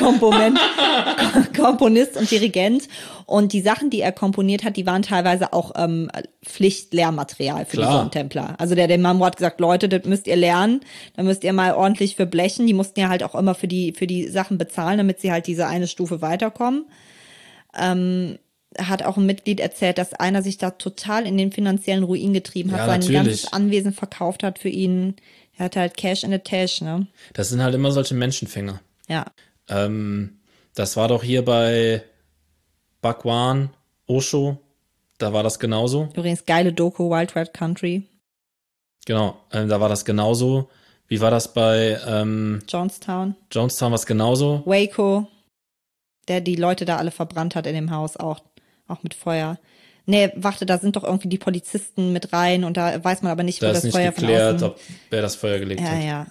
Komponist und Dirigent. Und die Sachen, die er komponiert hat, die waren teilweise auch Pflichtlehrmaterial für die Sonnentempler. Also der Mambro hat gesagt, Leute, das müsst ihr lernen, da müsst ihr mal ordentlich für blechen. Die mussten ja halt auch immer für die Sachen bezahlen, damit sie halt diese eine Stufe weiterkommen. Hat auch ein Mitglied erzählt, dass einer sich da total in den finanziellen Ruin getrieben hat, sein ganzes Anwesen verkauft hat für ihn. Er hatte halt Cash in the Tash, ne? Das sind halt immer solche Menschenfänger. Ja. Das war doch hier bei Bhagwan, Osho, da war das genauso. Übrigens geile Doku, Wild Red Country. Genau, da war das genauso. Wie war das bei Jonestown? Jonestown war es genauso. Waco, der die Leute da alle verbrannt hat in dem Haus, auch mit Feuer. Nee, warte, da sind doch irgendwie die Polizisten mit rein und da weiß man aber nicht, wo das Feuer von außen... Da ist nicht geklärt, wer das Feuer gelegt hat. Ja.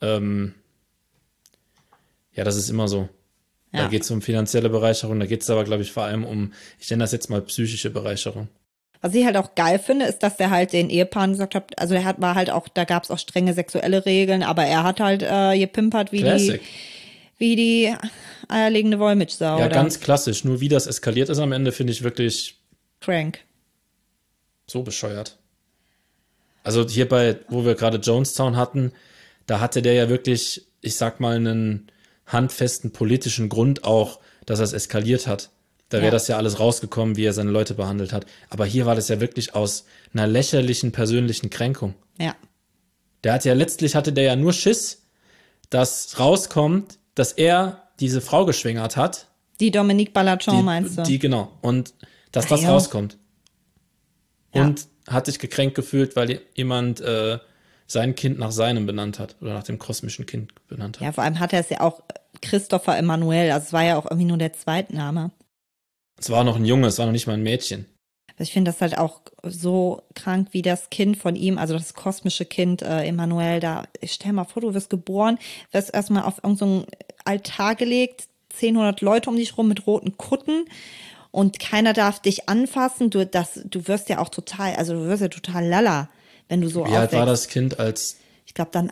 Ja, das ist immer so. Ja. Da geht es um finanzielle Bereicherung, da geht es aber, glaube ich, vor allem um, ich nenne das jetzt mal psychische Bereicherung. Was ich halt auch geil finde, ist, dass der halt den Ehepaaren gesagt hat, also war halt auch, da gab es auch strenge sexuelle Regeln, aber er hat halt gepimpert wie die eierlegende Wollmilchsau. Ja, oder? Ganz klassisch. Nur wie das eskaliert ist am Ende, finde ich wirklich crank. So bescheuert. Also hier wo wir gerade Jonestown hatten, da hatte der ja wirklich, ich sag mal, einen handfesten politischen Grund auch, dass er es eskaliert hat. Da wäre das ja alles rausgekommen, wie er seine Leute behandelt hat. Aber hier war das ja wirklich aus einer lächerlichen persönlichen Kränkung. Ja. Letztlich hatte der ja nur Schiss, dass rauskommt, dass er diese Frau geschwängert hat. Die Dominique Ballaton meinst du? Die, genau. Und dass das ja. rauskommt. Ja. Und hat sich gekränkt gefühlt, weil jemand sein Kind nach seinem benannt hat oder nach dem kosmischen Kind benannt hat. Ja, vor allem hat er es ja auch Christopher Emanuel, also es war ja auch irgendwie nur der Zweitname. Es war noch ein Junge, es war noch nicht mal ein Mädchen. Ich finde das halt auch so krank, wie das Kind von ihm, also das kosmische Kind Emanuel, ich stell mal vor, du wirst geboren, wirst erstmal auf irgendeinen Altar gelegt, 100 Leute um dich rum mit roten Kutten und keiner darf dich anfassen. Du wirst ja auch total, also du wirst ja total lala, wenn du so Wie alt aufwächst. war das Kind als... Ich glaube dann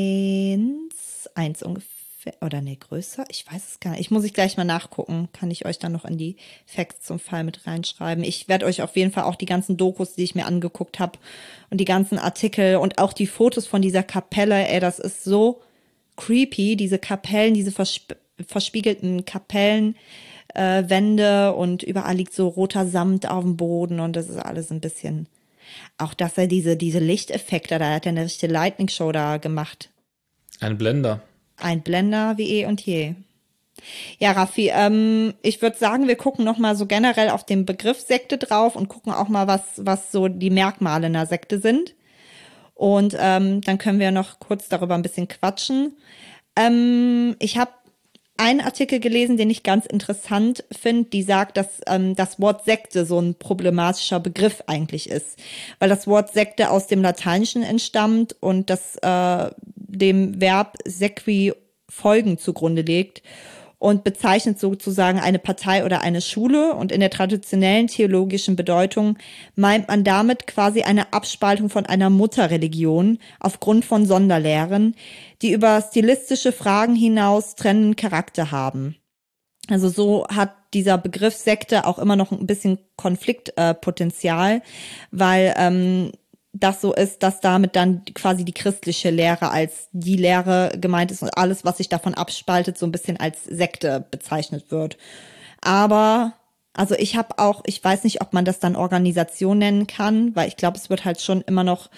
eins ungefähr, oder nee, größer, ich weiß es gar nicht. Muss ich gleich mal nachgucken, kann ich euch dann noch in die Facts zum Fall mit reinschreiben. Ich werde euch auf jeden Fall auch die ganzen Dokus, die ich mir angeguckt habe und die ganzen Artikel und auch die Fotos von dieser Kapelle, das ist so creepy, diese Kapellen, diese verspiegelten Kapellen, Wände und überall liegt so roter Samt auf dem Boden und das ist alles ein bisschen, auch dass er diese Lichteffekte, da hat er eine richtige Lightning-Show da gemacht. Ein Blender. Ein Blender wie eh und je. Ja, Raffi, ich würde sagen, wir gucken noch mal so generell auf den Begriff Sekte drauf und gucken auch mal, was so die Merkmale einer Sekte sind. Und dann können wir noch kurz darüber ein bisschen quatschen. Ich habe einen Artikel gelesen, den ich ganz interessant finde, die sagt, dass das Wort Sekte so ein problematischer Begriff eigentlich ist. Weil das Wort Sekte aus dem Lateinischen entstammt und das dem Verb sequi folgen zugrunde legt und bezeichnet sozusagen eine Partei oder eine Schule. Und in der traditionellen theologischen Bedeutung meint man damit quasi eine Abspaltung von einer Mutterreligion aufgrund von Sonderlehren, die über stilistische Fragen hinaus trennenden Charakter haben. Also so hat dieser Begriff Sekte auch immer noch ein bisschen Konfliktpotenzial, weil das so ist, dass damit dann quasi die christliche Lehre als die Lehre gemeint ist und alles, was sich davon abspaltet, so ein bisschen als Sekte bezeichnet wird. Aber, also ich weiß nicht, ob man das dann Organisation nennen kann, weil ich glaube, es wird halt schon immer noch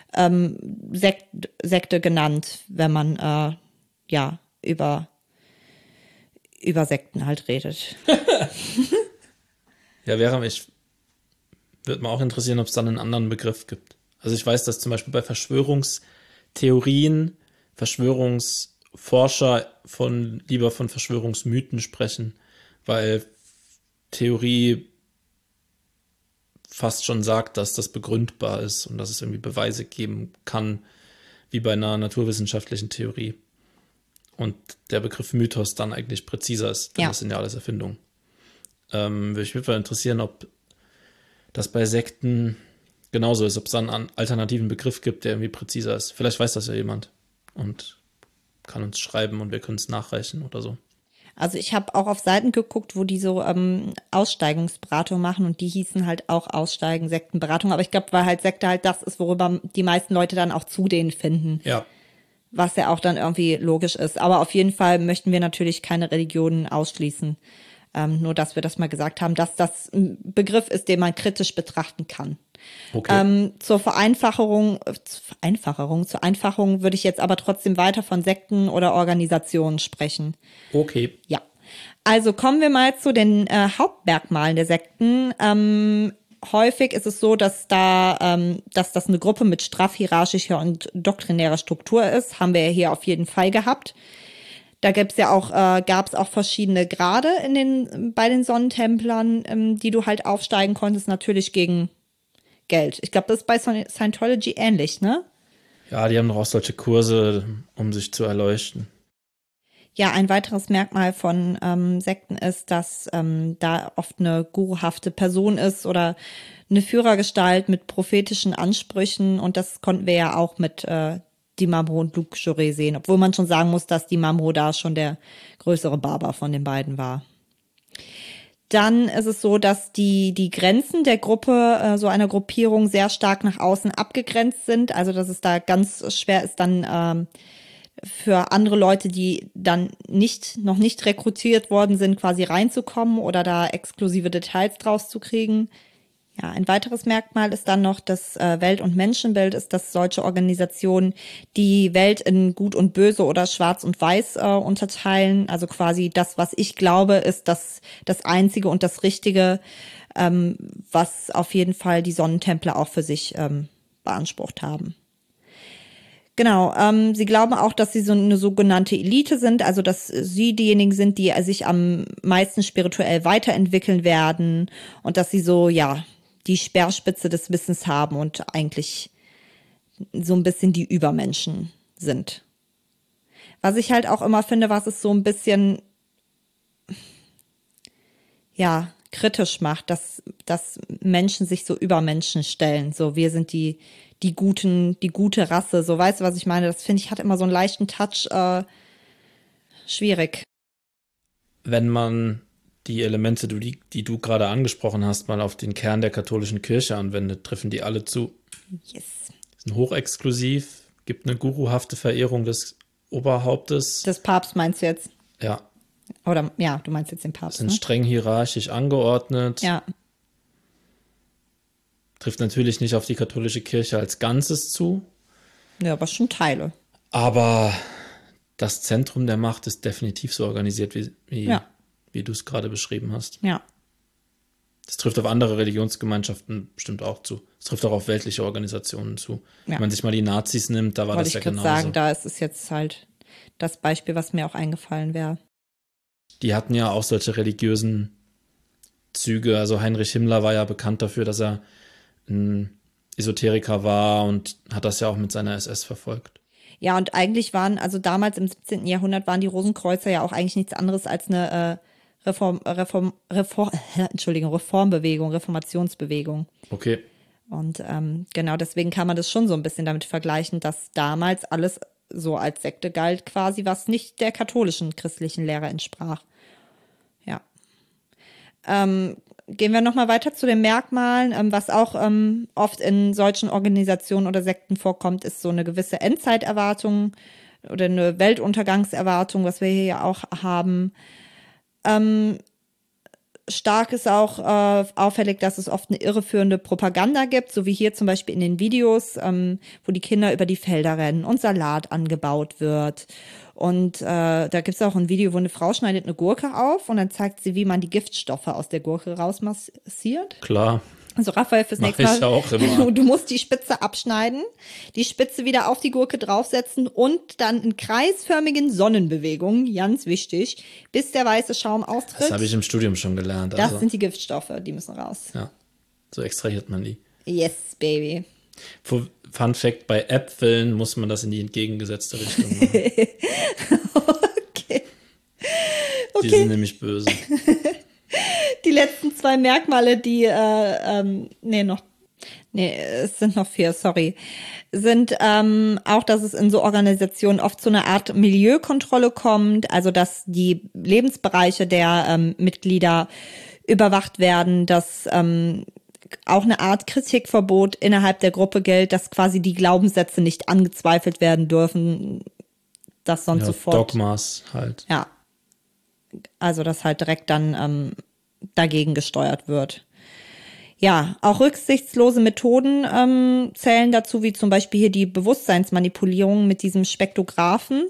Sekte genannt, wenn man über Sekten halt redet. Ja, würde mich auch interessieren, ob es dann einen anderen Begriff gibt. Also ich weiß, dass zum Beispiel bei Verschwörungstheorien Verschwörungsforscher lieber von Verschwörungsmythen sprechen, weil Theorie fast schon sagt, dass das begründbar ist und dass es irgendwie Beweise geben kann, wie bei einer naturwissenschaftlichen Theorie. Und der Begriff Mythos dann eigentlich präziser ist, denn das sind ja alles Erfindungen. Würde mich wirklich interessieren, ob das bei Sekten genauso ist, ob es dann einen alternativen Begriff gibt, der irgendwie präziser ist. Vielleicht weiß das ja jemand und kann uns schreiben und wir können es nachreichen oder so. Also ich habe auch auf Seiten geguckt, wo die so Aussteigungsberatung machen und die hießen halt auch Aussteigen, Sektenberatung. Aber ich glaube, weil halt Sekte halt das ist, worüber die meisten Leute dann auch zu denen finden. Ja. Was ja auch dann irgendwie logisch ist. Aber auf jeden Fall möchten wir natürlich keine Religionen ausschließen. Nur, dass wir das mal gesagt haben, dass das ein Begriff ist, den man kritisch betrachten kann. Okay. Zur Vereinfachung würde ich jetzt aber trotzdem weiter von Sekten oder Organisationen sprechen. Okay. Ja. Also kommen wir mal zu den Hauptmerkmalen der Sekten. Häufig ist es so, dass das eine Gruppe mit straff hierarchischer und doktrinärer Struktur ist. Haben wir ja hier auf jeden Fall gehabt. Da gab es auch verschiedene Grade bei den Sonnentemplern, die du halt aufsteigen konntest, natürlich gegen Geld. Ich glaube, das ist bei Scientology ähnlich, ne? Ja, die haben doch auch solche Kurse, um sich zu erleuchten. Ja, ein weiteres Merkmal von Sekten ist, dass da oft eine guruhafte Person ist oder eine Führergestalt mit prophetischen Ansprüchen. Und das konnten wir ja auch mit Dimambro und Luc Jouret sehen, obwohl man schon sagen muss, dass Dimambro da schon der größere Barber von den beiden war. Dann ist es so, dass die Grenzen der Gruppe, so einer Gruppierung, sehr stark nach außen abgegrenzt sind. Also dass es da ganz schwer ist, dann für andere Leute, die dann noch nicht rekrutiert worden sind, quasi reinzukommen oder da exklusive Details draus zu kriegen. Ja, ein weiteres Merkmal ist dann noch das Welt- und Menschenbild, ist, dass solche Organisationen die Welt in Gut und Böse oder Schwarz und Weiß unterteilen. Also quasi das, was ich glaube, ist das Einzige und das Richtige. was auf jeden Fall die Sonnentempler auch für sich beansprucht haben. Genau, sie glauben auch, dass sie so eine sogenannte Elite sind, also dass sie diejenigen sind, die sich am meisten spirituell weiterentwickeln werden und dass sie so, ja, die Speerspitze des Wissens haben und eigentlich so ein bisschen die Übermenschen sind. Was ich halt auch immer finde, was es so ein bisschen, ja, kritisch macht, dass Menschen sich so über Menschen stellen. So, wir sind die gute Rasse. So, weißt du, was ich meine? Das finde ich, hat immer so einen leichten Touch, schwierig. Wenn man die Elemente, die du gerade angesprochen hast, mal auf den Kern der katholischen Kirche anwendet, treffen die alle zu. Yes. Sind hochexklusiv, gibt eine guruhafte Verehrung des Oberhauptes. Des Papst meinst du jetzt? Ja. Oder, ja, du meinst jetzt den Papst, Sind ne? streng hierarchisch angeordnet. Ja. Trifft natürlich nicht auf die katholische Kirche als Ganzes zu. Ja, aber schon Teile. Aber das Zentrum der Macht ist definitiv so organisiert, wie du es gerade beschrieben hast. Ja. Das trifft auf andere Religionsgemeinschaften bestimmt auch zu. Es trifft auch auf weltliche Organisationen zu. Ja. Wenn man sich mal die Nazis nimmt, da war das ja genauso. Wollte ich gerade sagen, da ist es jetzt halt das Beispiel, was mir auch eingefallen wäre. Die hatten ja auch solche religiösen Züge. Also Heinrich Himmler war ja bekannt dafür, dass er ein Esoteriker war und hat das ja auch mit seiner SS verfolgt. Ja, und eigentlich also damals im 17. Jahrhundert waren die Rosenkreuzer ja auch eigentlich nichts anderes als eine Reformbewegung, Reformationsbewegung. Okay. Und genau deswegen kann man das schon so ein bisschen damit vergleichen, dass damals alles so als Sekte galt quasi, was nicht der katholischen christlichen Lehre entsprach. Ja. Gehen wir nochmal weiter zu den Merkmalen. Was auch oft in solchen Organisationen oder Sekten vorkommt, ist so eine gewisse Endzeiterwartung oder eine Weltuntergangserwartung, was wir hier ja auch haben. Stark ist auch auffällig, dass es oft eine irreführende Propaganda gibt, so wie hier zum Beispiel in den Videos, wo die Kinder über die Felder rennen und Salat angebaut wird. Und da gibt es auch ein Video, wo eine Frau schneidet eine Gurke auf und dann zeigt sie, wie man die Giftstoffe aus der Gurke rausmassiert. Klar. Also Raphael, fürs nächste Mach ich Mal, auch immer. du musst die Spitze abschneiden, die Spitze wieder auf die Gurke draufsetzen und dann in kreisförmigen Sonnenbewegungen, ganz wichtig, bis der weiße Schaum austritt. Das habe ich im Studium schon gelernt. Das sind die Giftstoffe, die müssen raus. Ja, so extrahiert man die. Yes, baby. Fun Fact, bei Äpfeln muss man das in die entgegengesetzte Richtung machen. Okay. Die sind nämlich böse. Die letzten 2 Merkmale, es sind noch 4, sorry, sind auch, dass es in so Organisationen oft zu einer Art Milieukontrolle kommt, also dass die Lebensbereiche der Mitglieder überwacht werden, dass auch eine Art Kritikverbot innerhalb der Gruppe gilt, dass quasi die Glaubenssätze nicht angezweifelt werden dürfen, dass sonst sofort Dogmas halt. Ja, also dass halt direkt dann dagegen gesteuert wird. Ja, auch rücksichtslose Methoden zählen dazu, wie zum Beispiel hier die Bewusstseinsmanipulierung mit diesem Spektrographen.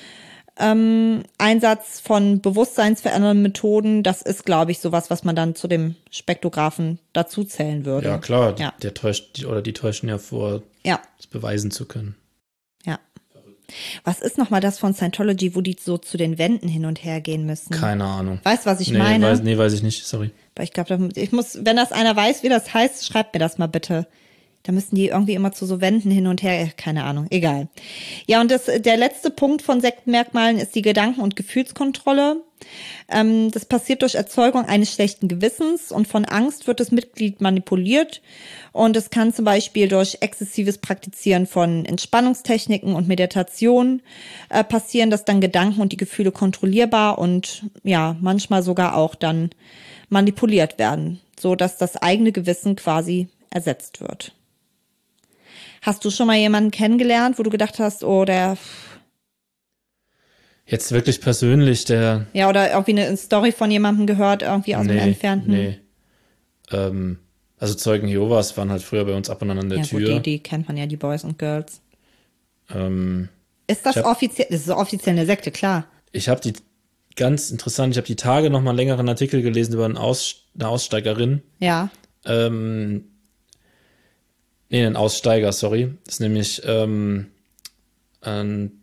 Einsatz von bewusstseinsverändernden Methoden, das ist, glaube ich, sowas, was man dann zu dem Spektrographen dazu zählen würde. Ja, klar, Ja. der täuscht, die täuschen ja vor, das beweisen zu können. Ja. Was ist nochmal das von Scientology, wo die so zu den Wänden hin und her gehen müssen? Keine Ahnung. Weißt du, was ich meine? Weiß ich nicht, sorry. Aber ich glaube, wenn das einer weiß, wie das heißt, schreibt mir das mal bitte. Da müssen die irgendwie immer zu so Wänden hin und her, keine Ahnung, egal. Ja, und der letzte Punkt von Sektenmerkmalen ist die Gedanken- und Gefühlskontrolle. Das passiert durch Erzeugung eines schlechten Gewissens und von Angst wird das Mitglied manipuliert. Und es kann zum Beispiel durch exzessives Praktizieren von Entspannungstechniken und Meditation passieren, dass dann Gedanken und die Gefühle kontrollierbar und ja, manchmal sogar auch dann manipuliert werden, so dass das eigene Gewissen quasi ersetzt wird. Hast du schon mal jemanden kennengelernt, wo du gedacht hast, oh, der... Jetzt wirklich persönlich, der... Ja, oder irgendwie eine Story von jemandem gehört, irgendwie aus dem Entfernten? Nee. Also Zeugen Jehovas waren halt früher bei uns ab und an der Tür. Gut, die kennt man ja, die Boys und Girls. Ähm, Ist das offiziell? Das ist offiziell eine Sekte, klar. Ich habe die ganz interessant. Ich habe die Tage noch mal einen längeren Artikel gelesen über eine Aussteigerin. Ja. Einen Aussteiger, sorry. Das ist nämlich ein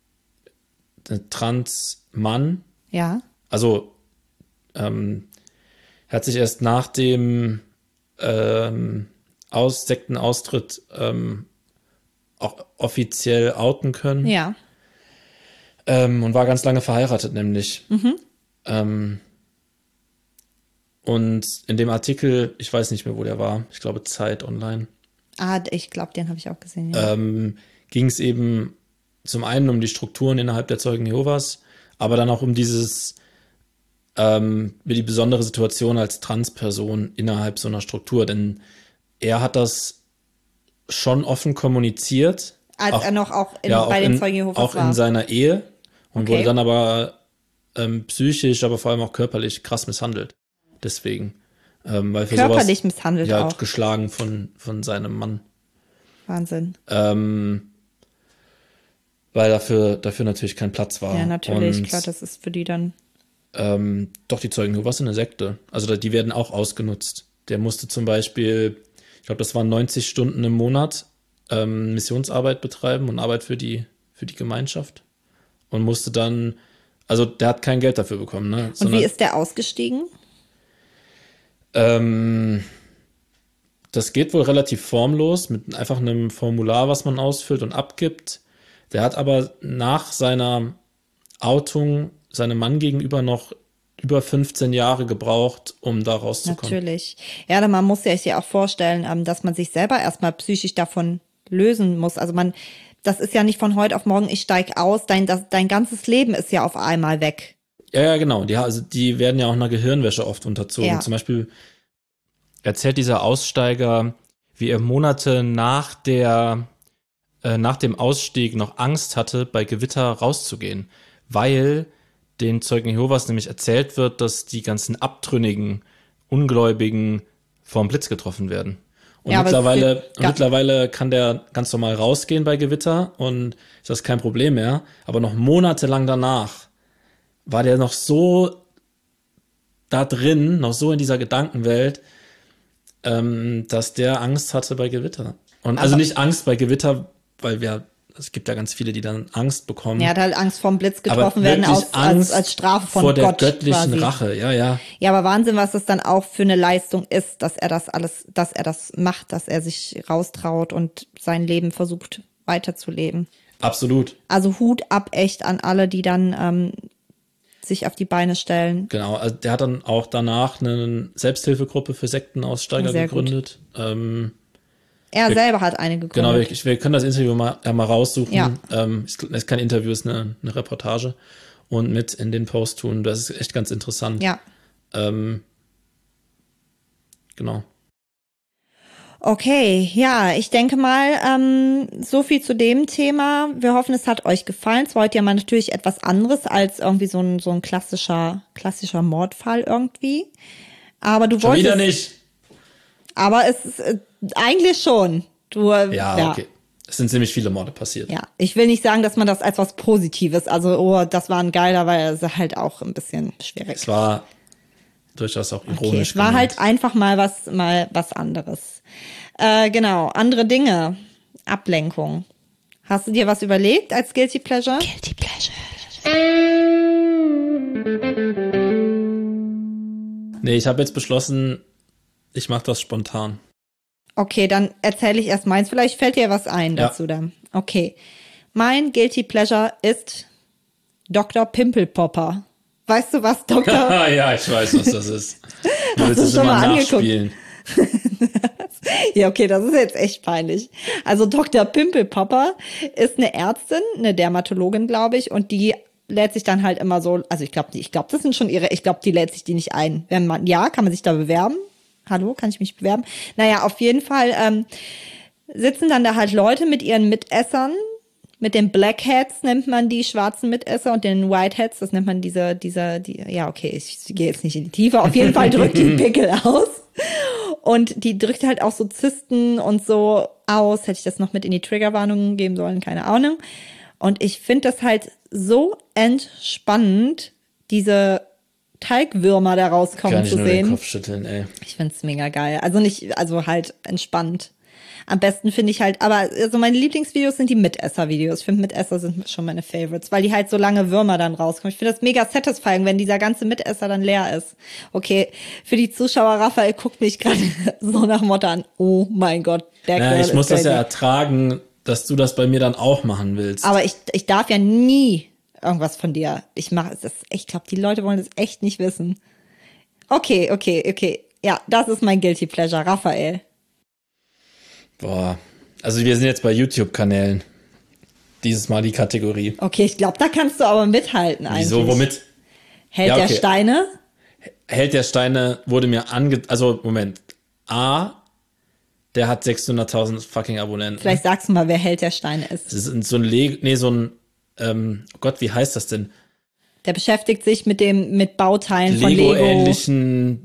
Trans-Mann. Ja. Also er hat sich erst nach dem Sektenaustritt auch offiziell outen können. Ja. Und war ganz lange verheiratet, nämlich. Und in dem Artikel, ich weiß nicht mehr, wo der war, ich glaube Zeit Online. Ich glaube, den habe ich auch gesehen, ja. Ging es eben zum einen um die Strukturen innerhalb der Zeugen Jehovas, aber dann auch um die besondere Situation als Transperson innerhalb so einer Struktur. Denn er hat das schon offen kommuniziert. Als er noch bei den Zeugen Jehovas auch war. in seiner Ehe und Okay. wurde dann aber psychisch, aber vor allem auch körperlich krass misshandelt. Deswegen. Weil für Körperlich sowas, misshandelt ja, auch. geschlagen von seinem Mann. Wahnsinn. Weil dafür natürlich kein Platz war. Ja, natürlich. Und, Klar, das ist für die dann. doch, die Zeugen Jehovas sind eine Sekte. Also die werden auch ausgenutzt. Der musste zum Beispiel, ich glaube, das waren 90 Stunden im Monat Missionsarbeit betreiben und Arbeit für die Gemeinschaft. Und musste dann, also der hat kein Geld dafür bekommen. Ne? Und wie ist der ausgestiegen? Das geht wohl relativ formlos mit einfach einem Formular, was man ausfüllt und abgibt. Der hat aber nach seiner Outung seinem Mann gegenüber noch über 15 Jahre gebraucht, um da rauszukommen. Natürlich. Ja, man muss sich ja auch vorstellen, dass man sich selber erstmal psychisch davon lösen muss. Also das ist ja nicht von heute auf morgen, ich steig aus, dein ganzes Leben ist ja auf einmal weg. Ja, genau. Die werden ja auch einer Gehirnwäsche oft unterzogen. Ja. Zum Beispiel erzählt dieser Aussteiger, wie er Monate nach dem Ausstieg noch Angst hatte, bei Gewitter rauszugehen, weil den Zeugen Jehovas nämlich erzählt wird, dass die ganzen abtrünnigen, Ungläubigen vom Blitz getroffen werden. Und Ja, mittlerweile kann der ganz normal rausgehen bei Gewitter und ist das kein Problem mehr. Aber noch monatelang danach war der noch so da drin, noch so in dieser Gedankenwelt, dass der Angst hatte bei Gewitter. Und also nicht Angst bei Gewitter, weil es gibt ja ganz viele, die dann Angst bekommen. Er hat halt Angst vom Blitz getroffen werden als Strafe von vor Gott. der göttlichen quasi. Rache, ja. Ja, aber Wahnsinn, was das dann auch für eine Leistung ist, dass er das macht, dass er sich raustraut und sein Leben versucht weiterzuleben. Absolut. Also Hut ab echt an alle, die dann sich auf die Beine stellen. Genau, also der hat dann auch danach eine Selbsthilfegruppe für Sektenaussteiger Sehr gegründet. Er selber hat eine gegründet. Genau, wir können das Interview mal raussuchen. Ja. Es ist kein Interview, es ist eine Reportage und mit in den Post tun. Das ist echt ganz interessant. Ja. Genau. Okay, ja, ich denke mal, so viel zu dem Thema. Wir hoffen, es hat euch gefallen. Es war heute ja mal natürlich etwas anderes als irgendwie so ein klassischer Mordfall irgendwie. Aber du Schon wolltest. wieder nicht. Aber es ist eigentlich schon. Ja, okay. Es sind ziemlich viele Morde passiert. Ja, ich will nicht sagen, dass man das als was Positives, also, das war ein geiler, weil es halt auch ein bisschen schwierig. Es war durchaus auch ironisch. Okay, es war halt einfach mal was anderes. Genau, andere Dinge. Ablenkung. Hast du dir was überlegt als Guilty Pleasure? Guilty Pleasure. Nee, ich habe jetzt beschlossen, ich mache das spontan. Okay, dann erzähle ich erst meins. Vielleicht fällt dir was ein dazu dann. Okay. Mein Guilty Pleasure ist Dr. Pimpelpopper. Weißt du, was Dr. Ja, ich weiß, was das ist. Du Hast willst du es schon immer mal angeguckt? nachspielen. Ja, okay, das ist jetzt echt peinlich. Also Dr. Pimpelpopper ist eine Ärztin, eine Dermatologin, glaube ich, und die lädt sich dann halt immer so, also ich glaube, das sind schon ich glaube, die lädt sich die nicht ein. Kann man sich da bewerben? Hallo, kann ich mich bewerben? Naja, auf jeden Fall sitzen dann da halt Leute mit ihren Mitessern, mit den Blackheads nennt man die schwarzen Mitesser und den Whiteheads, das nennt man ja okay, ich gehe jetzt nicht in die Tiefe, auf jeden Fall drückt die Pickel aus. Und die drückt halt auch so Zysten und so aus. Hätte ich das noch mit in die Triggerwarnungen geben sollen, keine Ahnung. Und ich finde das halt so entspannend, diese Teigwürmer da rauskommen Kann ich zu nur sehen. den Kopf schütteln, ey. Ich find's mega geil. Also halt entspannt. Am besten finde ich halt, aber also meine Lieblingsvideos sind die Mitesser-Videos. Ich finde, Mitesser sind schon meine Favorites, weil die halt so lange Würmer dann rauskommen. Ich finde das mega satisfying, wenn dieser ganze Mitesser dann leer ist. Okay, für die Zuschauer, Raphael guckt mich gerade so nach Motto an. Oh mein Gott, der Girl Ich muss ist das ja crazy. ertragen, dass du das bei mir dann auch machen willst. Aber ich darf ja nie irgendwas von dir. Ich glaube, die Leute wollen das echt nicht wissen. Okay. Ja, das ist mein Guilty Pleasure, Raphael. Boah. Also wir sind jetzt bei YouTube-Kanälen. Dieses Mal die Kategorie. Okay, ich glaube, da kannst du aber mithalten eigentlich. Wieso, womit? Held Ja, der okay. Steine? Held der Steine wurde mir also Moment. Der hat 600.000 fucking Abonnenten. Vielleicht sagst du mal, wer Held der Steine ist. Das ist so ein oh Gott, wie heißt das denn? Der beschäftigt sich mit Bauteilen von Lego. Lego-ähnlichen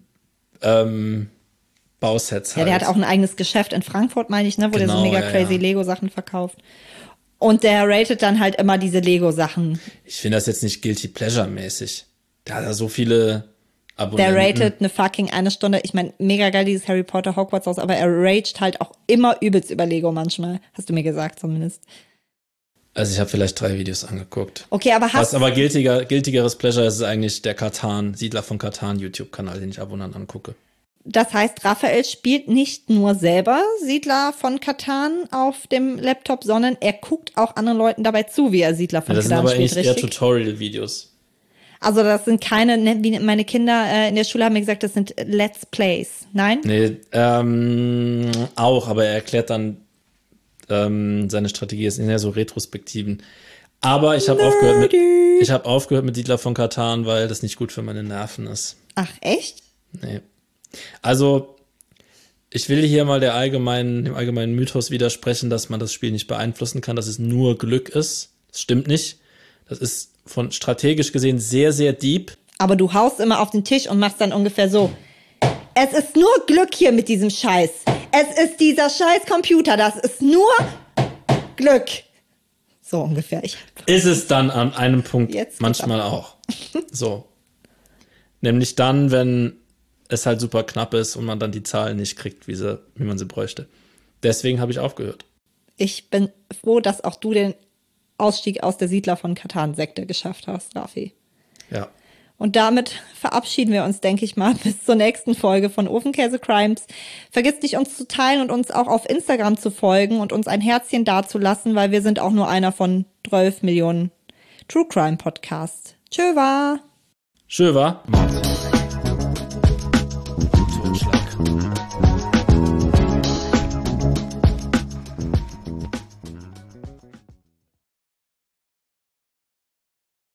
Bausets Ja, halt. der hat auch ein eigenes Geschäft in Frankfurt, meine ich, ne, wo der so Genau, mega ja, crazy ja. Lego-Sachen verkauft. Und der ratet dann halt immer diese Lego-Sachen. Ich finde das jetzt nicht Guilty Pleasure-mäßig. Der hat da so viele Der Abonnenten. ratet eine fucking 1 Stunde. Ich meine, mega geil, dieses Harry Potter Hogwarts Haus, aber er raged halt auch immer übelst über Lego manchmal. Hast du mir gesagt zumindest. Also ich habe vielleicht 3 Videos angeguckt. Okay, aber Was aber giltigeres Pleasure ist eigentlich der Siedler von Catan YouTube-Kanal, den ich ab und an angucke. Das heißt, Raphael spielt nicht nur selber Siedler von Catan auf dem Laptop, sondern er guckt auch anderen Leuten dabei zu, wie er Siedler von Das sind Catan aber spielt, eigentlich eher richtig? Tutorial-Videos. Also das sind keine, wie meine Kinder in der Schule haben mir gesagt, das sind Let's Plays. Nein? Nee, auch, aber er erklärt dann seine Strategie, es sind ja so Retrospektiven. Aber ich habe aufgehört mit Siedler von Catan, weil das nicht gut für meine Nerven ist. Ach, echt? Nee. Also, ich will hier mal dem allgemeinen Mythos widersprechen, dass man das Spiel nicht beeinflussen kann, dass es nur Glück ist. Das stimmt nicht. Das ist von strategisch gesehen sehr, sehr deep. Aber du haust immer auf den Tisch und machst dann ungefähr so. Es ist nur Glück hier mit diesem Scheiß. Es ist dieser scheiß Computer. Das ist nur Glück. So ungefähr. Ist es dann an einem Punkt Jetzt manchmal auch. So. Nämlich dann, wenn es halt super knapp ist und man dann die Zahlen nicht kriegt, wie man sie bräuchte. Deswegen habe ich aufgehört. Ich bin froh, dass auch du den Ausstieg aus der Siedler von Catan-Sekte geschafft hast, Rafi. Ja. Und damit verabschieden wir uns, denke ich mal, bis zur nächsten Folge von Ofenkäse Crimes. Vergesst nicht, uns zu teilen und uns auch auf Instagram zu folgen und uns ein Herzchen dazulassen, weil wir sind auch nur einer von 12 Millionen True Crime Podcasts. Tschö war. Schön war.